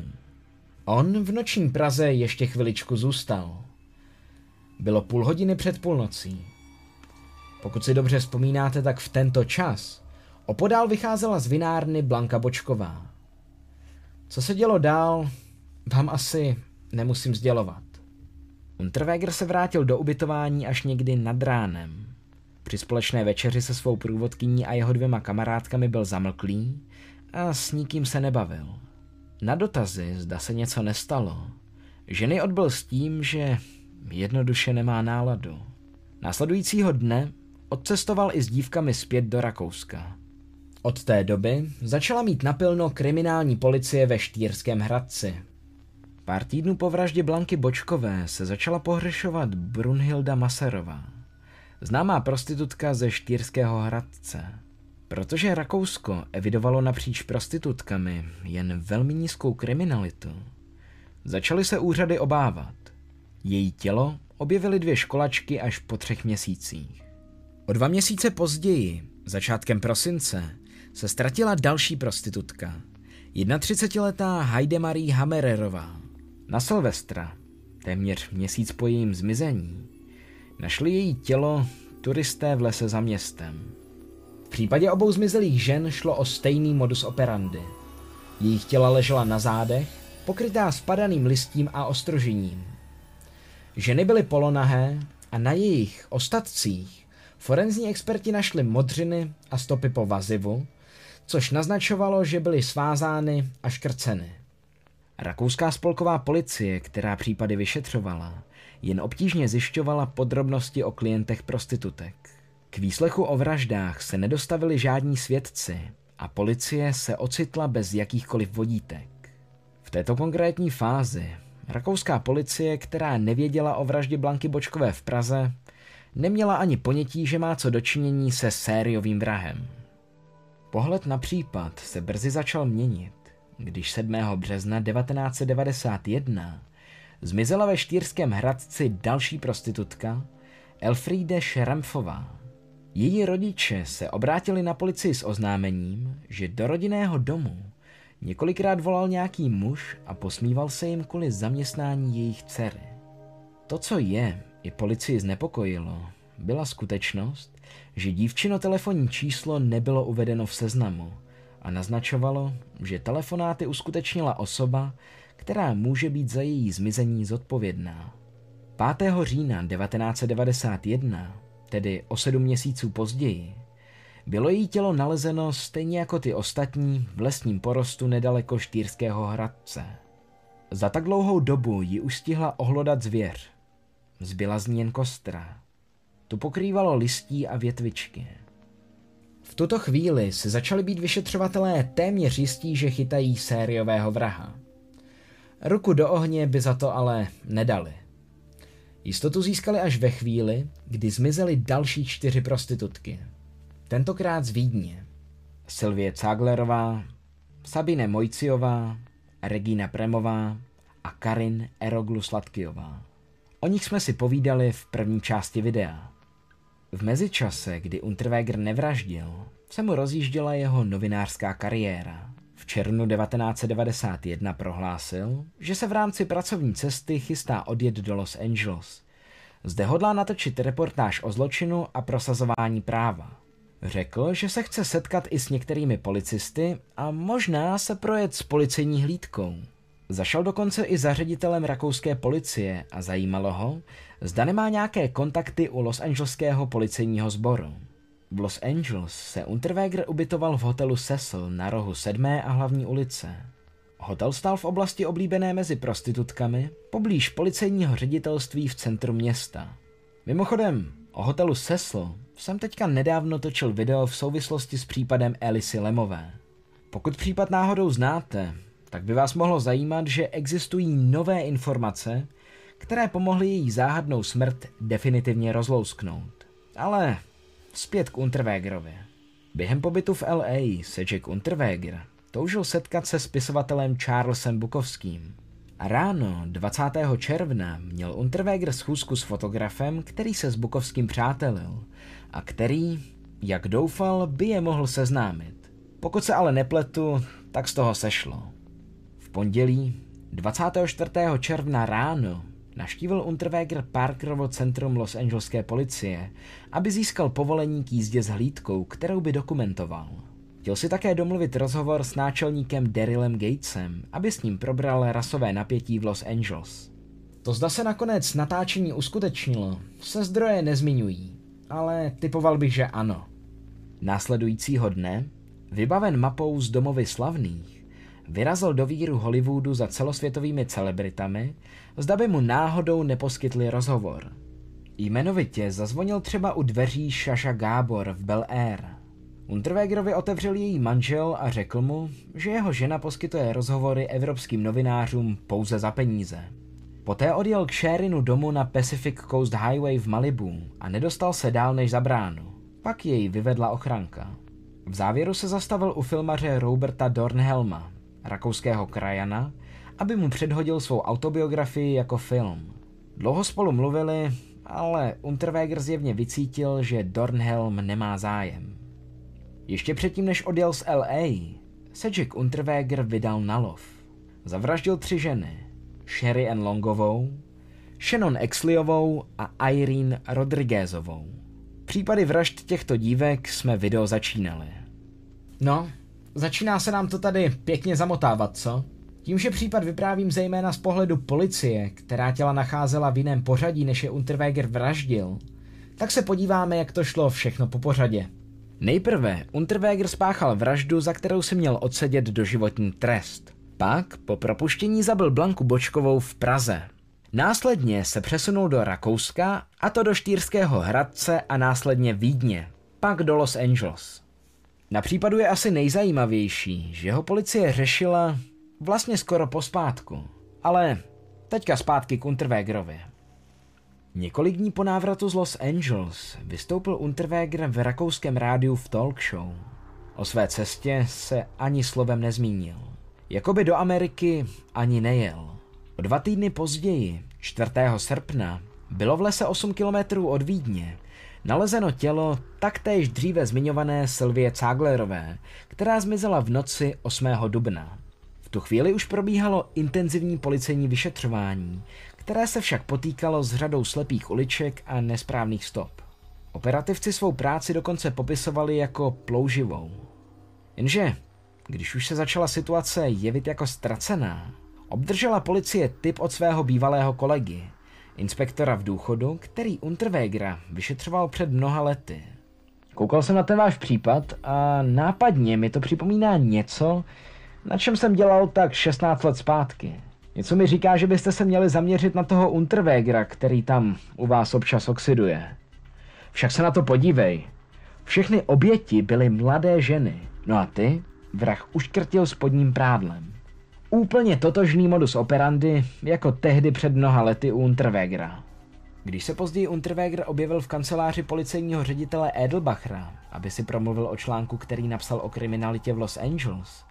On v noční Praze ještě chviličku zůstal. Bylo půl hodiny před půlnocí. Pokud si dobře vzpomínáte, tak v tento čas opodál vycházela z vinárny Blanka Bočková. Co se dělo dál, vám asi nemusím sdělovat. Unterweger se vrátil do ubytování až někdy nad ránem. Při společné večeři se svou průvodkyní a jeho 2 kamarádkami byl zamlklý a s nikým se nebavil. Na dotazy, zda se něco nestalo, ženy odbyl s tím, že jednoduše nemá náladu. Následujícího dne odcestoval i s dívkami zpět do Rakouska. Od té doby začala mít napilno kriminální policie ve Štýrském Hradci. Pár týdnů po vraždě Blanky Bočkové se začala pohřešovat Brunhilda Maserová, známá prostitutka ze Štýrského Hradce. Protože Rakousko evidovalo napříč prostitutkami jen velmi nízkou kriminalitu, začaly se úřady obávat. Její tělo objevily 2 školačky až po 3 měsících. O 2 měsíce později, začátkem prosince, se ztratila další prostitutka, 31letá Heidemarie Hammererová. Na Silvestra, téměř měsíc po jejím zmizení, našli její tělo turisté v lese za městem. V případě obou zmizelých žen šlo o stejný modus operandi. Jejich těla ležela na zádech, pokrytá spadaným listím a ostrožením. Ženy byly polonahé a na jejich ostatcích forenzní experti našli modřiny a stopy po vazivu, což naznačovalo, že byly svázány a škrceny. Rakouská spolková policie, která případy vyšetřovala, jen obtížně zjišťovala podrobnosti o klientech prostitutek. K výslechu o vraždách se nedostavili žádní svědci a policie se ocitla bez jakýchkoliv vodítek. V této konkrétní fázi rakouská policie, která nevěděla o vraždě Blanky Bočkové v Praze, neměla ani ponětí, že má co dočinění se sériovým vrahem. Pohled na případ se brzy začal měnit, když 7. března 1991 zmizela ve Štýrském Hradci další prostitutka, Elfriede Šrempfová. Její rodiče se obrátili na policii s oznámením, že do rodinného domu několikrát volal nějaký muž a posmíval se jim kvůli zaměstnání jejich dcery. To, co je i policii znepokojilo, byla skutečnost, že dívčino telefonní číslo nebylo uvedeno v seznamu a naznačovalo, že telefonáty uskutečnila osoba, která může být za její zmizení zodpovědná. 5. října 1991, tedy o 7 měsíců později, bylo její tělo nalezeno stejně jako ty ostatní v lesním porostu nedaleko Štýrského Hradce. Za tak dlouhou dobu ji už stihla ohlodat zvěř. Zbyla z ní jen kostra. Tu pokrývalo listí a větvičky. V tuto chvíli se začali být vyšetřovatelé téměř jistí, že chytají sériového vraha. Ruku do ohně by za to ale nedali. Jistotu získali až ve chvíli, kdy zmizely další 4 prostitutky. Tentokrát z Vídně. Sylvie Zaglerová, Sabine Mojciová, Regina Premová a Karin Eroglu-Sladkyová. O nich jsme si povídali v první části videa. V mezičase, kdy Unterweger nevraždil, se mu rozjížděla jeho novinářská kariéra. V červnu 1991 prohlásil, že se v rámci pracovní cesty chystá odjet do Los Angeles. Zde hodlá natočit reportáž o zločinu a prosazování práva. Řekl, že se chce setkat i s některými policisty a možná se projet s policejní hlídkou. Zašel dokonce i za ředitelem rakouské policie a zajímalo ho, zda nemá nějaké kontakty u Los Angeleského policejního sboru. V Los Angeles se Unterweger ubytoval v hotelu Cecil na rohu 7. a hlavní ulice. Hotel stál v oblasti oblíbené mezi prostitutkami, poblíž policejního ředitelství v centru města. Mimochodem, o hotelu Cecil jsem teďka nedávno točil video v souvislosti s případem Ellisy Lamové. Pokud případ náhodou znáte, tak by vás mohlo zajímat, že existují nové informace, které pomohly její záhadnou smrt definitivně rozlousknout. Ale zpět k Unterwegerovi. Během pobytu v LA se Jack Unterweger toužil setkat se spisovatelem Charlesem Bukowským. A ráno 20. června měl Unterweger schůzku s fotografem, který se s Bukowským přátelil a který, jak doufal, by je mohl seznámit. Pokud se ale nepletu, tak z toho sešlo. V pondělí 24. června ráno navštívil Unterweger Parkerovo centrum Los Angeleské policie, aby získal povolení k jízdě s hlídkou, kterou by dokumentoval. Chtěl si také domluvit rozhovor s náčelníkem Darylem Gatesem, aby s ním probral rasové napětí v Los Angeles. To zda se nakonec natáčení uskutečnilo, se zdroje nezmiňují, ale typoval bych, že ano. Následujícího dne, vybaven mapou z domovy slavných, vyrazil do víru Hollywoodu za celosvětovými celebritami, zda by mu náhodou neposkytli rozhovor. Jmenovitě zazvonil třeba u dveří Saša Gábor v Bel Air. Unterwegerovi otevřel její manžel a řekl mu, že jeho žena poskytuje rozhovory evropským novinářům pouze za peníze. Poté odjel k Sherinu domu na Pacific Coast Highway v Malibu a nedostal se dál než za bránu. Pak jej vyvedla ochranka. V závěru se zastavil u filmaře Roberta Dornhelma, rakouského krajana, aby mu předhodil svou autobiografii jako film. Dlouho spolu mluvili, ale Unterweger zjevně vycítil, že Dornhelm nemá zájem. Ještě předtím, než odjel z LA, se Jack Unterweger vydal na lov. Zavraždil 3 ženy. Sherry Ann Longovou, Shannon Exleyovou a Irene Rodriguezovou. Případy vražd těchto dívek jsme video začínali. No, začíná se nám to tady pěkně zamotávat, co? Tím, že případ vyprávím zejména z pohledu policie, která těla nacházela v jiném pořadí, než je Unterweger vraždil, tak se podíváme, jak to šlo všechno po pořadě. Nejprve Unterweger spáchal vraždu, za kterou si měl odsedět doživotní trest. Pak po propuštění zabil Blanku Bočkovou v Praze. Následně se přesunul do Rakouska, a to do Štýrského Hradce a následně Vídně, pak do Los Angeles. Na případu je asi nejzajímavější, že ho policie řešila vlastně skoro pospátku. Ale teďka zpátky k Unterwegerovi. Několik dní po návratu z Los Angeles vystoupil Unterweger v rakouském rádiu v talk show. O své cestě se ani slovem nezmínil. Jakoby do Ameriky ani nejel. O 2 týdny později, 4. srpna, bylo v lese 8 kilometrů od Vídně nalezeno tělo taktéž dříve zmiňované Sylvie Zaglerové, která zmizela v noci 8. dubna. V tu chvíli už probíhalo intenzivní policejní vyšetřování, které se však potýkalo s řadou slepých uliček a nesprávných stop. Operativci svou práci dokonce popisovali jako plouživou. Jenže, když už se začala situace jevit jako ztracená, obdržela policie tip od svého bývalého kolegy, inspektora v důchodu, který Unterwegera vyšetřoval před mnoha lety. Koukal jsem na ten váš případ a nápadně mi to připomíná něco, na čem jsem dělal tak 16 let zpátky. Něco mi říká, že byste se měli zaměřit na toho Unterwegera, který tam u vás občas oxiduje. Však se na to podívej. Všechny oběti byly mladé ženy. No a ty, vrah uškrtil spodním prádlem. Úplně totožný modus operandi, jako tehdy před mnoha lety u Unterwegera. Když se později Unterweger objevil v kanceláři policejního ředitele Edelbachera, aby si promluvil o článku, který napsal o kriminalitě v Los Angeles,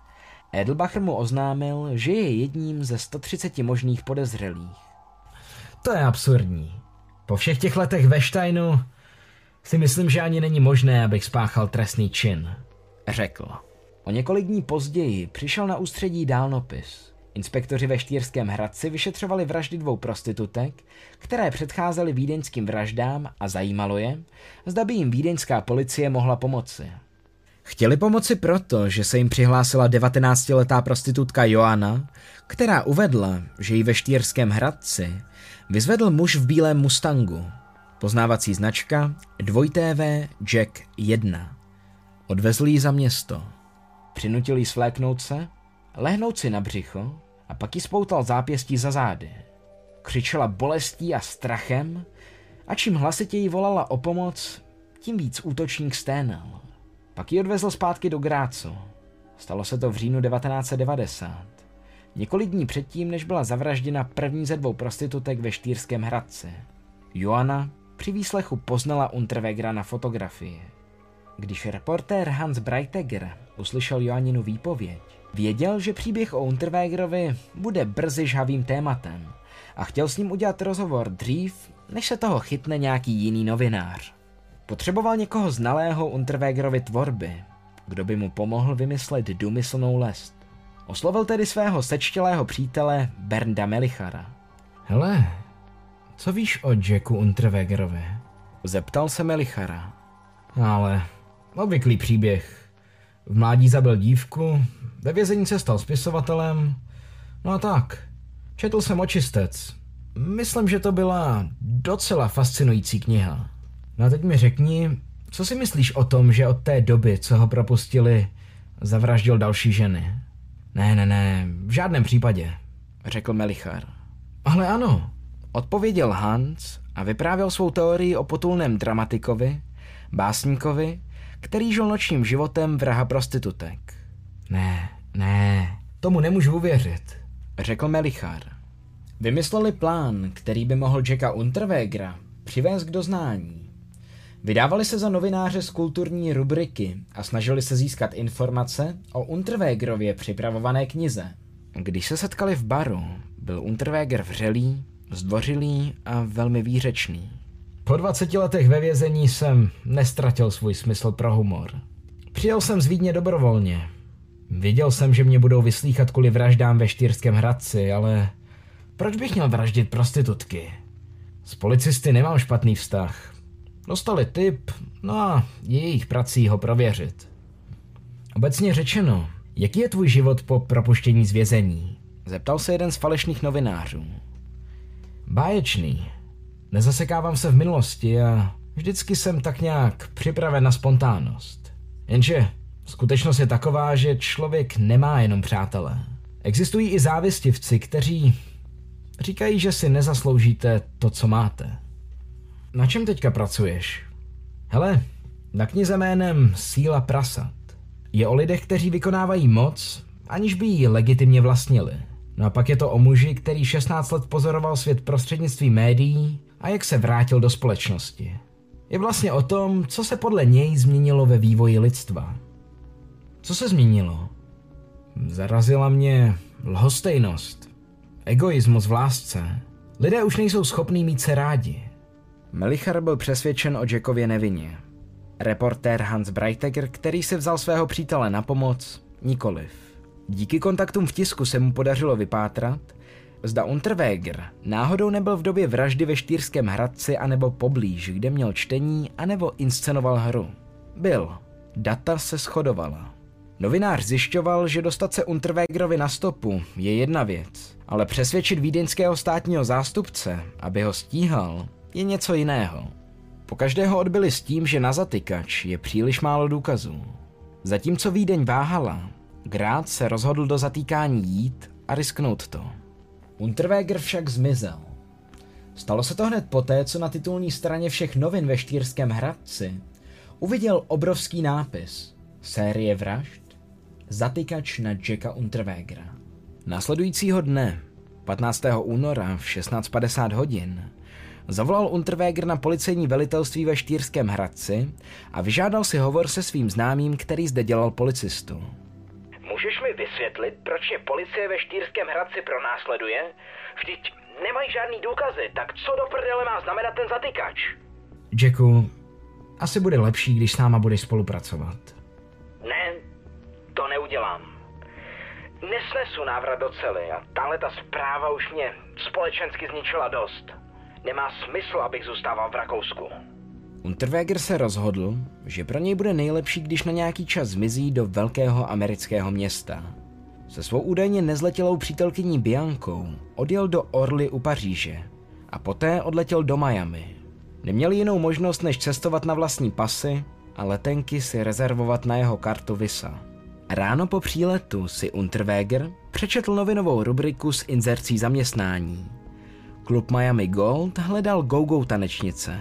Edelbacher mu oznámil, že je jedním ze 130 možných podezřelých. To je absurdní. Po všech těch letech ve Steinu si myslím, že ani není možné, abych spáchal trestný čin, řekl. O několik dní později přišel na ústředí dálnopis. Inspektoři ve Štýrském Hradci vyšetřovali vraždy 2 prostitutek, které předcházely vídeňským vraždám a zajímalo je, zda by jim vídeňská policie mohla pomoci. Chtěli pomoci proto, že se jim přihlásila 19letá prostitutka Joanna, která uvedla, že ji ve Štýrském Hradci vyzvedl muž v bílém Mustangu. Poznávací značka 2TV Jack 1. Odvezl ji za město. Přinutil ji svléknout se, lehnout si na břicho a pak ji spoutal zápěstí za zády. Křičela bolestí a strachem a čím hlasitěji volala o pomoc, tím víc útočník sténal. Pak ji odvezl zpátky do Grácu. Stalo se to v říjnu 1990. Několik dní předtím, než byla zavražděna první ze 2 prostitutek ve Štýrském Hradci. Joanna při výslechu poznala Unterwegera na fotografii. Když reportér Hans Breitegger uslyšel Joanninu výpověď, věděl, že příběh o Unterwegerovi bude brzy žhavým tématem a chtěl s ním udělat rozhovor dřív, než se toho chytne nějaký jiný novinář. Potřeboval někoho znalého Unterwegerovy tvorby, kdo by mu pomohl vymyslet důmyslnou lest. Oslovil tedy svého sečtělého přítele Bernda Melichara. Hele, co víš o Jacku Unterwegerovi? Zeptal se Melichara. Ale obvyklý příběh. V mládí zabil dívku, ve vězení se stal spisovatelem, no a tak. Četl jsem Očistec. Myslím, že to byla docela fascinující kniha. No a teď mi řekni, co si myslíš o tom, že od té doby, co ho propustili, zavraždil další ženy? Ne, v žádném případě, řekl Melichar. Ale ano, odpověděl Hans a vyprávěl svou teorii o potulném dramatikovi, básníkovi, který žil nočním životem vraha prostitutek. Ne, tomu nemůžu uvěřit, řekl Melichar. Vymysleli plán, který by mohl Jacka Unterwegera přivést k doznání. Vydávali se za novináře z kulturní rubriky a snažili se získat informace o Unterwegerově připravované knize. Když se setkali v baru, byl Unterweger vřelý, zdvořilý a velmi výřečný. Po 20 letech ve vězení jsem nestratil svůj smysl pro humor. Přijel jsem z Vídně dobrovolně. Věděl jsem, že mě budou vyslýchat kvůli vraždám ve Štýrském Hradci, ale proč bych měl vraždit prostitutky? S policisty nemám špatný vztah. Dostali tip, no a jejich prací ho prověřit. Obecně řečeno, jaký je tvůj život po propuštění z vězení? Zeptal se jeden z falešných novinářů. Báječný. Nezasekávám se v minulosti a vždycky jsem tak nějak připraven na spontánnost. Jenže skutečnost je taková, že člověk nemá jenom přátele. Existují i závistivci, kteří říkají, že si nezasloužíte to, co máte. Na čem teďka pracuješ? Hele, na knize jménem Síla prasat. Je o lidech, kteří vykonávají moc, aniž by ji legitimně vlastnili. No a pak je to o muži, který 16 let pozoroval svět prostřednictvím médií a jak se vrátil do společnosti. Je vlastně o tom, co se podle něj změnilo ve vývoji lidstva. Co se změnilo? Zarazila mě lhostejnost, egoismus v lásce. Lidé už nejsou schopní mít se rádi. Melichar byl přesvědčen o Jackově nevině. Reportér Hans Breitegger, který si vzal svého přítele na pomoc, nikoliv. Díky kontaktům v tisku se mu podařilo vypátrat, zda Unterweger náhodou nebyl v době vraždy ve Štýrském Hradci anebo poblíž, kde měl čtení anebo inscenoval hru. Byl. Data se shodovala. Novinář zjišťoval, že dostat se Unterwegerovi na stopu je jedna věc, ale přesvědčit vídeňského státního zástupce, aby ho stíhal, je něco jiného. Pokaždé ho odbyli s tím, že na zatykač je příliš málo důkazů. Zatímco Vídeň váhala, Grác se rozhodl do zatýkání jít a risknout to. Unterweger však zmizel. Stalo se to hned poté, co na titulní straně všech novin ve Štýrském Hradci uviděl obrovský nápis Série vražd, zatykač na Jacka Unterwegera. Následujícího dne, 15. února v 16:50 hodin, zavolal Unterweger na policejní velitelství ve Štýrském Hradci a vyžádal si hovor se svým známým, který zde dělal policistu. Můžu Můžeš mi vysvětlit, proč mě policie ve Štýrském Hradci pronásleduje? Vždyť nemají žádný důkazy, tak co do prdele má znamenat ten zatykač? Jacku, asi bude lepší, když s náma budeš spolupracovat. Ne, to neudělám. Nesnesu návrat do cely a tahleta zpráva už mě společensky zničila dost. Nemá smysl, abych zůstával v Rakousku. Unterweger se rozhodl, že pro něj bude nejlepší, když na nějaký čas zmizí do velkého amerického města. Se svou údajně nezletilou přítelkyní Biankou odjel do Orly u Paříže a poté odletěl do Miami. Neměl jinou možnost, než cestovat na vlastní pasy a letenky si rezervovat na jeho kartu Visa. Ráno po příletu si Unterweger přečetl novinovou rubriku s inzercí zaměstnání. Klub Miami Gold hledal go-go tanečnice.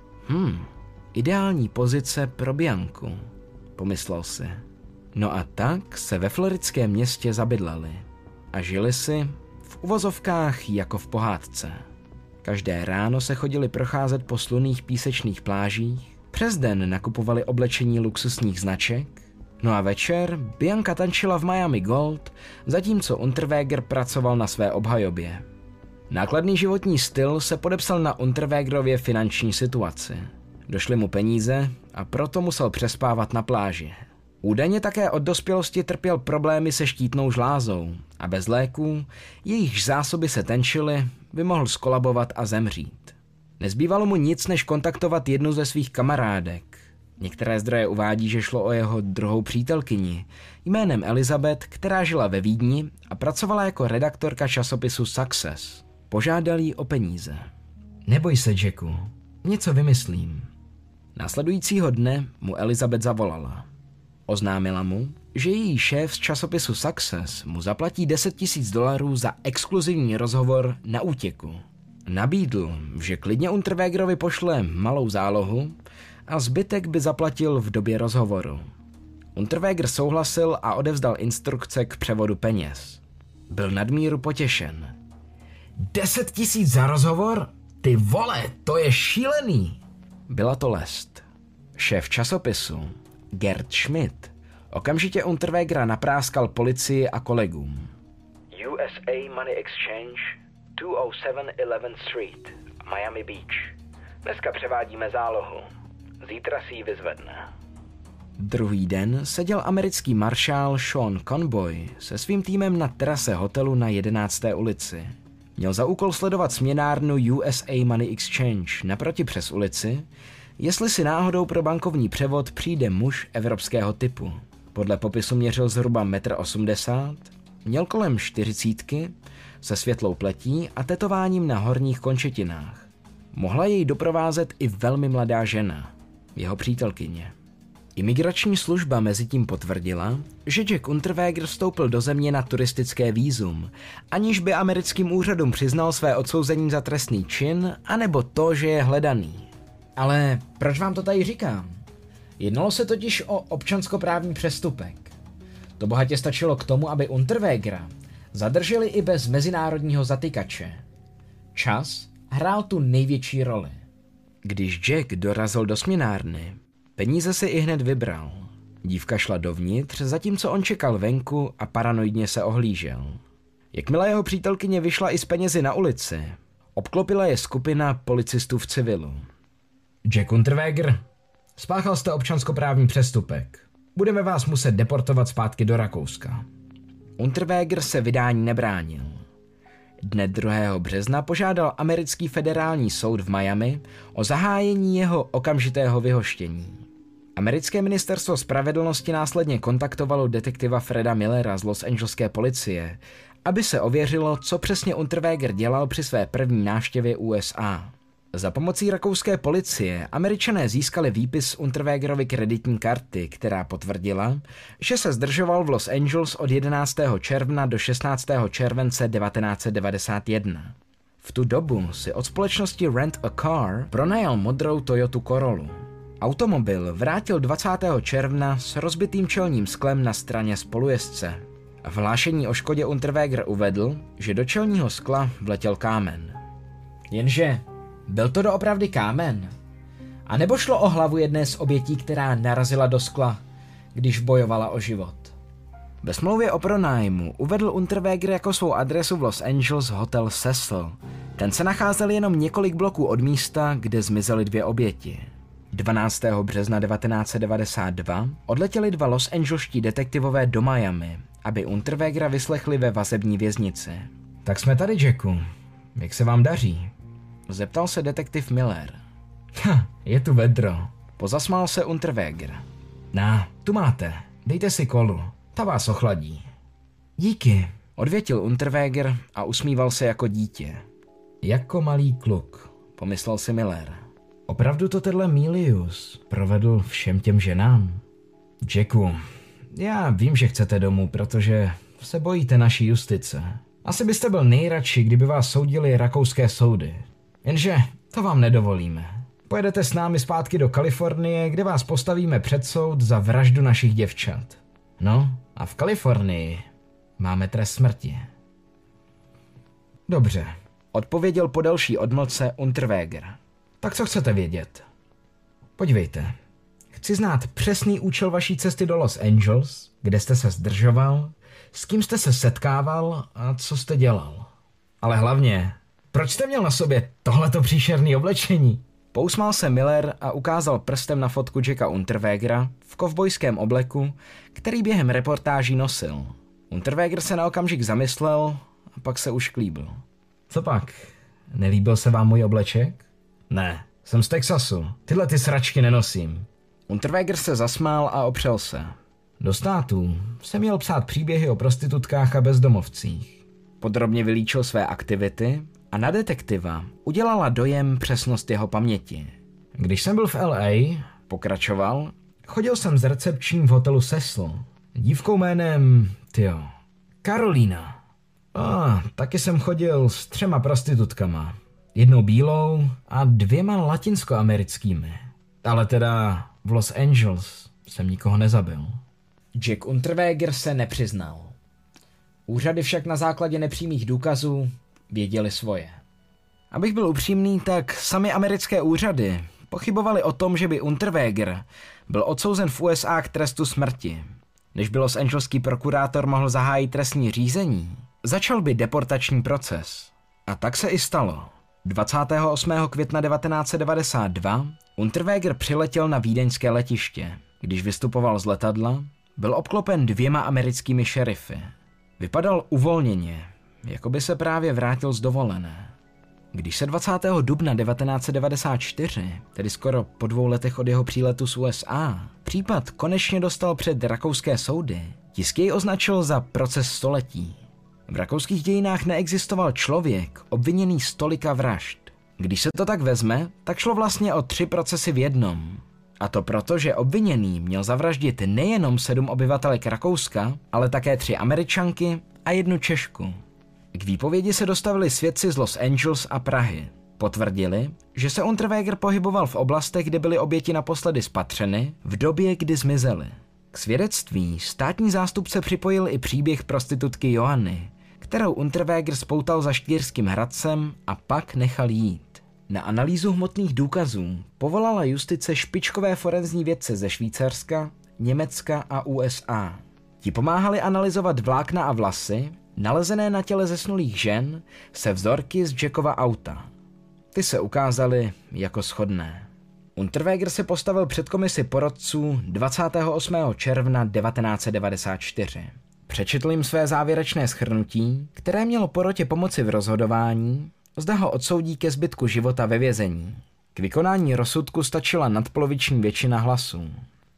Ideální pozice pro Bianku, pomyslel si. No a tak se ve floridském městě zabydleli a žili si v uvozovkách jako v pohádce. Každé ráno se chodili procházet po slunných písečných plážích, přes den nakupovali oblečení luxusních značek, no a večer Bianka tančila v Miami Gold, zatímco Unterweger pracoval na své obhajobě. Nákladný životní styl se podepsal na Unterwegerově finanční situaci. Došly mu peníze a proto musel přespávat na pláži. Údajně také od dospělosti trpěl problémy se štítnou žlázou a bez léků, jejichž zásoby se tenčily, by mohl skolabovat a zemřít. Nezbývalo mu nic, než kontaktovat jednu ze svých kamarádek. Některé zdroje uvádí, že šlo o jeho druhou přítelkyni, jménem Elizabeth, která žila ve Vídni a pracovala jako redaktorka časopisu Success. Požádal jí o peníze. Neboj se, Jacku, něco vymyslím. Následujícího dne mu Elizabeth zavolala. Oznámila mu, že její šéf z časopisu Success mu zaplatí $10,000 za exkluzivní rozhovor na útěku. Nabídl, že klidně Unterwegerovi pošle malou zálohu a zbytek by zaplatil v době rozhovoru. Unterweger souhlasil a odevzdal instrukce k převodu peněz. Byl nadmíru potěšen. 10 000 za rozhovor? Ty vole, to je šílený! Byla to lest. Šéf časopisu, Gerd Schmidt, okamžitě Unterwegera napráskal policii a kolegům. USA Money Exchange, 207 11th Street, Miami Beach. Dneska převádíme zálohu. Zítra si ji vyzvedne. Druhý den seděl americký maršál Sean Conboy se svým týmem na terase hotelu na 11. ulici. Měl za úkol sledovat směnárnu USA Money Exchange naproti přes ulici, jestli si náhodou pro bankovní převod přijde muž evropského typu. Podle popisu měřil zhruba 1,80 m, měl kolem 40, se světlou pletí a tetováním na horních končetinách. Mohla jej doprovázet i velmi mladá žena, jeho přítelkyně. Imigrační služba mezitím potvrdila, že Jack Unterweger vstoupil do země na turistické vízum, aniž by americkým úřadům přiznal své odsouzení za trestný čin, anebo to, že je hledaný. Ale proč vám to tady říkám? Jednalo se totiž o občanskoprávní přestupek. To bohatě stačilo k tomu, aby Unterwegera zadrželi i bez mezinárodního zatykače. Čas hrál tu největší roli. Když Jack dorazil do směnárny, peníze si ihned vybral. Dívka šla dovnitř, zatímco on čekal venku a paranoidně se ohlížel. Jakmile jeho přítelkyně vyšla i s penězi na ulici, obklopila je skupina policistů v civilu. Jack Unterweger, spáchal jste občanskoprávní přestupek. Budeme vás muset deportovat zpátky do Rakouska. Unterweger se vydání nebránil. Dne 2. března požádal americký federální soud v Miami o zahájení jeho okamžitého vyhoštění. Americké ministerstvo spravedlnosti následně kontaktovalo detektiva Freda Millera z Los Angeleské policie, aby se ověřilo, co přesně Unterweger dělal při své první návštěvě USA. Za pomocí rakouské policie Američané získali výpis Unterwegerovy kreditní karty, která potvrdila, že se zdržoval v Los Angeles od 11. června do 16. července 1991. V tu dobu si od společnosti Rent a Car pronajal modrou Toyotu Corollu. Automobil vrátil 20. června s rozbitým čelním sklem na straně spolujezdce. V hlášení o škodě Unterweger uvedl, že do čelního skla vletěl kámen. Jenže byl to doopravdy kámen? A nebo šlo o hlavu jedné z obětí, která narazila do skla, když bojovala o život? Ve smlouvě o pronájmu uvedl Unterweger jako svou adresu v Los Angeles hotel Cecil. Ten se nacházel jenom několik bloků od místa, kde zmizely 2 oběti. 12. března 1992 odletěli 2 losangelští detektivové do Miami, aby Unterwegera vyslechli ve vazební věznici. Tak jsme tady, Jacku. Jak se vám daří? Zeptal se detektiv Miller. Je tu vedro. Pozasmál se Unterweger. Tu máte. Dejte si kolu. Ta vás ochladí. Díky, odvětil Unterweger a usmíval se jako dítě. Jako malý kluk, pomyslel si Miller. Opravdu to tenhle Milius provedl všem těm ženám? Jacku, já vím, že chcete domů, protože se bojíte naší justice. Asi byste byl nejradši, kdyby vás soudili rakouské soudy. Jenže to vám nedovolíme. Pojedete s námi zpátky do Kalifornie, kde vás postavíme před soud za vraždu našich děvčat. No, a v Kalifornii máme trest smrti. Dobře, odpověděl po delší odmlce Unterweger. Tak co chcete vědět? Podívejte, chci znát přesný účel vaší cesty do Los Angeles, kde jste se zdržoval, s kým jste se setkával a co jste dělal. Ale hlavně, proč jste měl na sobě tohleto příšerné oblečení? Pousmál se Miller a ukázal prstem na fotku Jacka Unterwegera v kovbojském obleku, který během reportáží nosil. Unterweger se na okamžik zamyslel a pak se ušklíbil. Co pak? Nelíbil se vám můj obleček? Ne, jsem z Texasu. Tyhle ty sračky nenosím. Unterweger se zasmál a opřel se. Do států jsem měl psát příběhy o prostitutkách a bezdomovcích. Podrobně vylíčil své aktivity a na detektiva udělala dojem přesnost jeho paměti. Když jsem byl v LA, pokračoval, chodil jsem z recepční v hotelu Cecil. Dívkou jménem, Karolína. Taky jsem chodil s 3 prostitutkama. 1 bílou a 2 latinskoamerickými. Ale teda v Los Angeles jsem nikoho nezabil. Jack Unterweger se nepřiznal. Úřady však na základě nepřímých důkazů věděli svoje. Abych byl upřímný, tak sami americké úřady pochybovali o tom, že by Unterweger byl odsouzen v USA k trestu smrti. Než by Los Angeleský prokurátor mohl zahájit trestní řízení, začal by deportační proces. A tak se i stalo. 28. května 1992 Unterweger přiletěl na vídeňské letiště. Když vystupoval z letadla, byl obklopen 2 americkými šerify. Vypadal uvolněně, jako by se právě vrátil z dovolené. Když se 20. dubna 1994, tedy skoro po 2 letech od jeho příletu z USA, případ konečně dostal před rakouské soudy, tisk jej označil za proces století. V rakouských dějinách neexistoval člověk obviněný z tolika vražd. Když se to tak vezme, tak šlo vlastně o 3 procesy v jednom. A to proto, že obviněný měl zavraždit nejenom 7 obyvatelek Rakouska, ale také 3 Američanky a 1 Češku. K výpovědi se dostavili svědci z Los Angeles a Prahy. Potvrdili, že se Unterweger pohyboval v oblastech, kde byly oběti naposledy spatřeny, v době, kdy zmizely. K svědectví státní zástupce připojil i příběh prostitutky Johanny, kterou Unterweger spoutal za Štýrským Hradcem a pak nechal jít. Na analýzu hmotných důkazů povolala justice špičkové forenzní vědce ze Švýcarska, Německa a USA. Ti pomáhali analyzovat vlákna a vlasy, nalezené na těle zesnulých žen, se vzorky z Jackova auta. Ty se ukázaly jako shodné. Unterweger se postavil před komisi porotců 28. června 1994. Přečetl jim své závěrečné shrnutí, které mělo porotě pomoci v rozhodování, zda ho odsoudí ke zbytku života ve vězení. K vykonání rozsudku stačila nadpoloviční většina hlasů.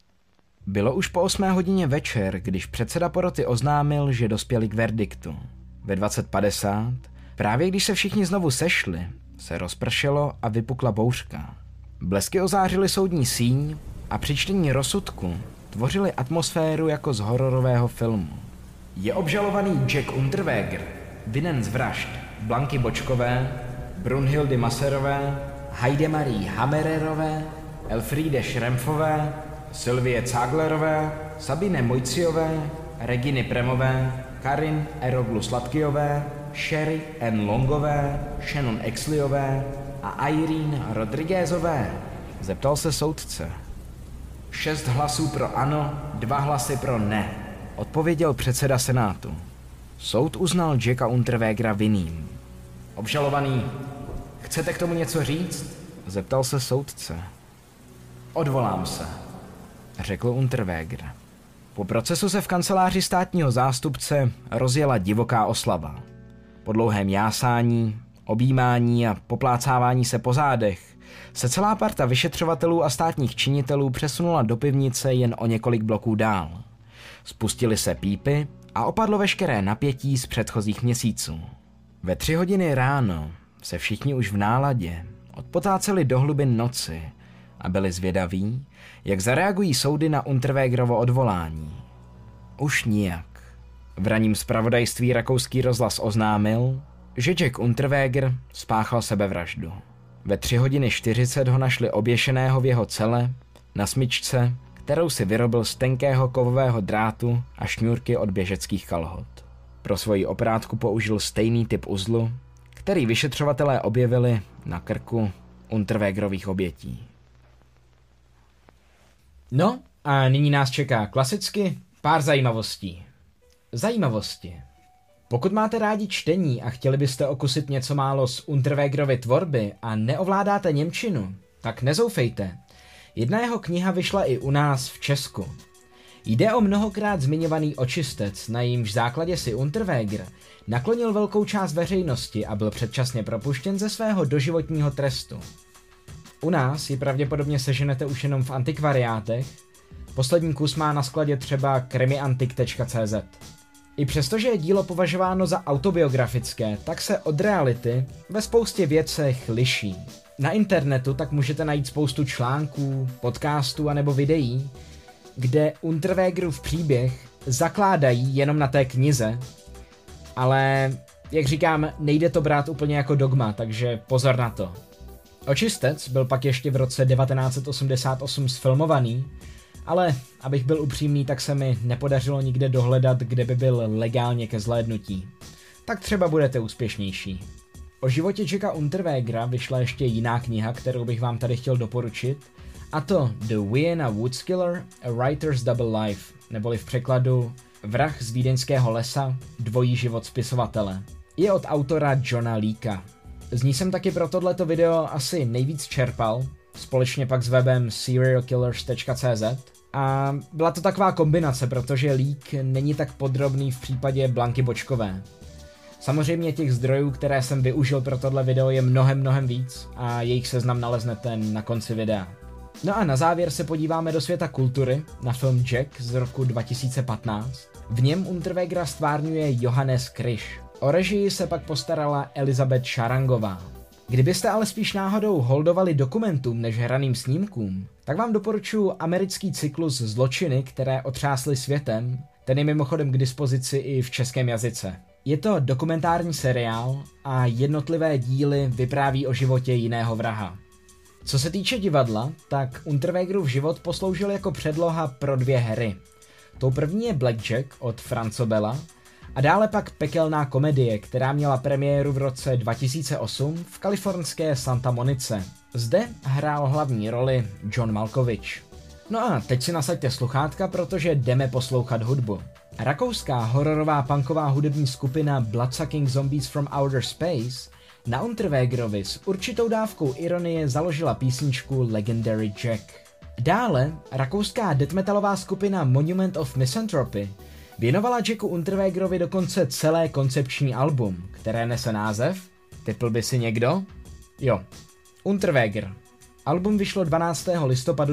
Bylo už po 8 hodině večer, když předseda poroty oznámil, že dospěli k verdiktu. Ve 20:50, právě když se všichni znovu sešli, se rozpršelo a vypukla bouřka. Blesky ozářily soudní síň a při čtení rozsudku tvořili atmosféru jako z hororového filmu. Je obžalovaný Jack Unterweger, vinen z vražd Blanky Bočkové, Brunhildy Maserové, Heidemarie Hammererové, Elfriede Schrempfové, Sylvie Zaglerové, Sabine Mojciové, Reginy Premové, Karin Eroglu Sladkyové, Sherry N. Longové, Shannon Exleyové a Irene Rodriguezové? Zeptal se soudce. 6 hlasů pro ano, 2 hlasy pro ne. odpověděl předseda senátu. Soud uznal Jacka Unterwegera vinným. Obžalovaný, chcete k tomu něco říct? Zeptal se soudce. Odvolám se, řekl Unterweger. Po procesu se v kanceláři státního zástupce rozjela divoká oslava. Po dlouhém jásání, objímání a poplácávání se po zádech se celá parta vyšetřovatelů a státních činitelů přesunula do pivnice jen o několik bloků dál. Spustily se pípy a opadlo veškeré napětí z předchozích měsíců. Ve 3 hodiny ráno se všichni už v náladě odpotáceli do hlubin noci a byli zvědaví, jak zareagují soudy na Unterwegerovo odvolání. Už nijak. V ranním zpravodajství rakouský rozhlas oznámil, že Jack Unterweger spáchal sebevraždu. Ve 3 hodiny 40 ho našli oběšeného v jeho cele na smyčce, kterou si vyrobil z tenkého kovového drátu a šňůrky od běžeckých kalhot. Pro svoji oprátku použil stejný typ uzlu, který vyšetřovatelé objevili na krku Unterwegerových obětí. No a nyní nás čeká klasicky pár zajímavostí. Zajímavosti. Pokud máte rádi čtení a chtěli byste okusit něco málo z Unterwegerovy tvorby a neovládáte němčinu, tak nezoufejte. Jedna jeho kniha vyšla i u nás v Česku. Jde o mnohokrát zmiňovaný očistec, na jímž základě si Unterweger naklonil velkou část veřejnosti a byl předčasně propuštěn ze svého doživotního trestu. U nás ji pravděpodobně seženete už jenom v antikvariátech. Poslední kus má na skladě třeba krimiantik.cz. I přestože je dílo považováno za autobiografické, tak se od reality ve spoustě věcech liší. Na internetu tak můžete najít spoustu článků, podcastů anebo videí, kde Unterwegerův příběh zakládají jenom na té knize, ale jak říkám, nejde to brát úplně jako dogma, takže pozor na to. Očistec byl pak ještě v roce 1988 sfilmovaný, ale abych byl upřímný, tak se mi nepodařilo nikde dohledat, kde by byl legálně ke zhlédnutí. Tak třeba budete úspěšnější. O životě Jacka Unterwegera vyšla ještě jiná kniha, kterou bych vám tady chtěl doporučit, a to The Vienna Woods Killer, A Writer's Double Life, neboli v překladu Vrah z vídeňského lesa, dvojí život spisovatele. Je od autora Johna Leaka. Z ní jsem taky pro tohleto video asi nejvíc čerpal, společně pak s webem serialkillers.cz, a byla to taková kombinace, protože Leak není tak podrobný v případě Blanky Bočkové. Samozřejmě těch zdrojů, které jsem využil pro tohle video, je mnohem víc a jejich seznam naleznete na konci videa. No a na závěr se podíváme do světa kultury na film Jack z roku 2015. V něm Unterwegera stvárňuje Johannes Krisch. O režii se pak postarala Elizabeth Šarangová. Kdybyste ale spíš náhodou holdovali dokumentům než hraným snímkům, tak vám doporučuji americký cyklus Zločiny, které otřásly světem. Ten je mimochodem k dispozici i v českém jazyce. Je to dokumentární seriál a jednotlivé díly vypráví o životě jiného vraha. Co se týče divadla, tak Unterwegerův život posloužil jako předloha pro 2 hry. Tou první je Blackjack od Franzo Bella a dále pak Pekelná komedie, která měla premiéru v roce 2008 v kalifornské Santa Monice. Zde hrál hlavní roli John Malkovich. No a teď si nasaďte sluchátka, protože jdeme poslouchat hudbu. Rakouská hororová punková hudební skupina Bloodsucking Zombies from Outer Space na Unterwegerovi s určitou dávkou ironie založila písničku Legendary Jack. Dále rakouská deathmetalová skupina Monument of Misanthropy věnovala Jacku Unterwegerovi dokonce celé koncepční album, které nese název, tipl by si někdo? Jo, Unterweger. Album vyšlo 12. listopadu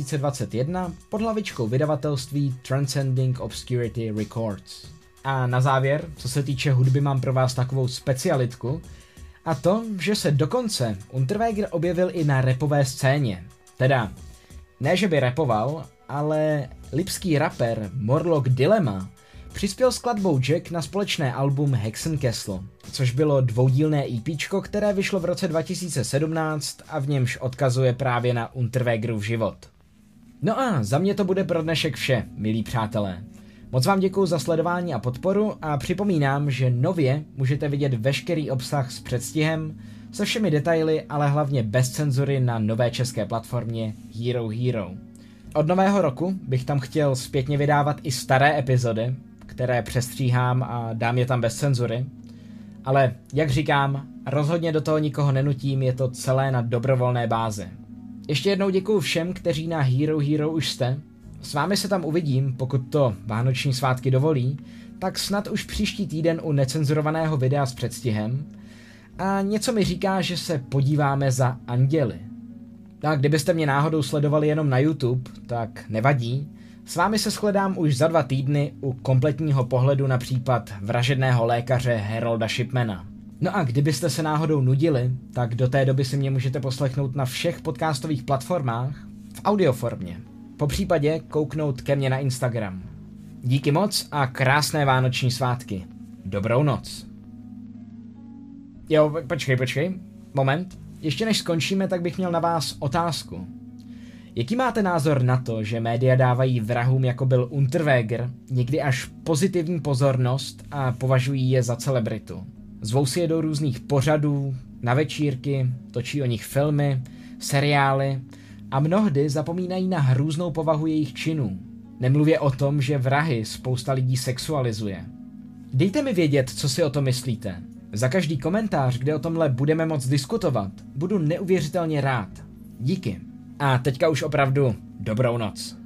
2021 pod hlavičkou vydavatelství Transcending Obscurity Records. A na závěr, co se týče hudby, mám pro vás takovou specialitku, a to, že se dokonce Unterweger objevil i na rapové scéně. Teda, ne že by rapoval, ale lipský rapper Morlock Dilemma přispěl skladbou Jack na společné album Hexenkessel, což bylo dvoudílné EPčko, které vyšlo v roce 2017 a v němž odkazuje právě na Unterwegerův život. No a za mě to bude pro dnešek vše, milí přátelé. Moc vám děkuju za sledování a podporu a připomínám, že nově můžete vidět veškerý obsah s předstihem, se všemi detaily, ale hlavně bez cenzury na nové české platformě Hero Hero. Od nového roku bych tam chtěl zpětně vydávat i staré epizody, které přestříhám a dám je tam bez cenzury. Ale, jak říkám, rozhodně do toho nikoho nenutím, je to celé na dobrovolné bázi. Ještě jednou děkuju všem, kteří na Hero Hero už jste. S vámi se tam uvidím, pokud to vánoční svátky dovolí, tak snad už příští týden u necenzurovaného videa s předstihem. A něco mi říká, že se podíváme za anděli. A kdybyste mě náhodou sledovali jenom na YouTube, tak nevadí. S vámi se shledám už za 2 týdny u kompletního pohledu na případ vražedného lékaře Harolda Shipmana. No a kdybyste se náhodou nudili, tak do té doby si mě můžete poslechnout na všech podcastových platformách v audioformě. Popřípadě kouknout ke mně na Instagram. Díky moc a krásné vánoční svátky. Dobrou noc. Jo, počkej. Moment. Ještě než skončíme, tak bych měl na vás otázku. Jaký máte názor na to, že média dávají vrahům, jako byl Unterweger, někdy až pozitivní pozornost a považují je za celebritu? Zvou si je do různých pořadů, na večírky, točí o nich filmy, seriály a mnohdy zapomínají na hrůznou povahu jejich činů. Nemluvě o tom, že vrahy spousta lidí sexualizuje. Dejte mi vědět, co si o tom myslíte. Za každý komentář, kde o tomhle budeme moc diskutovat, budu neuvěřitelně rád. Díky. A teďka už opravdu dobrou noc.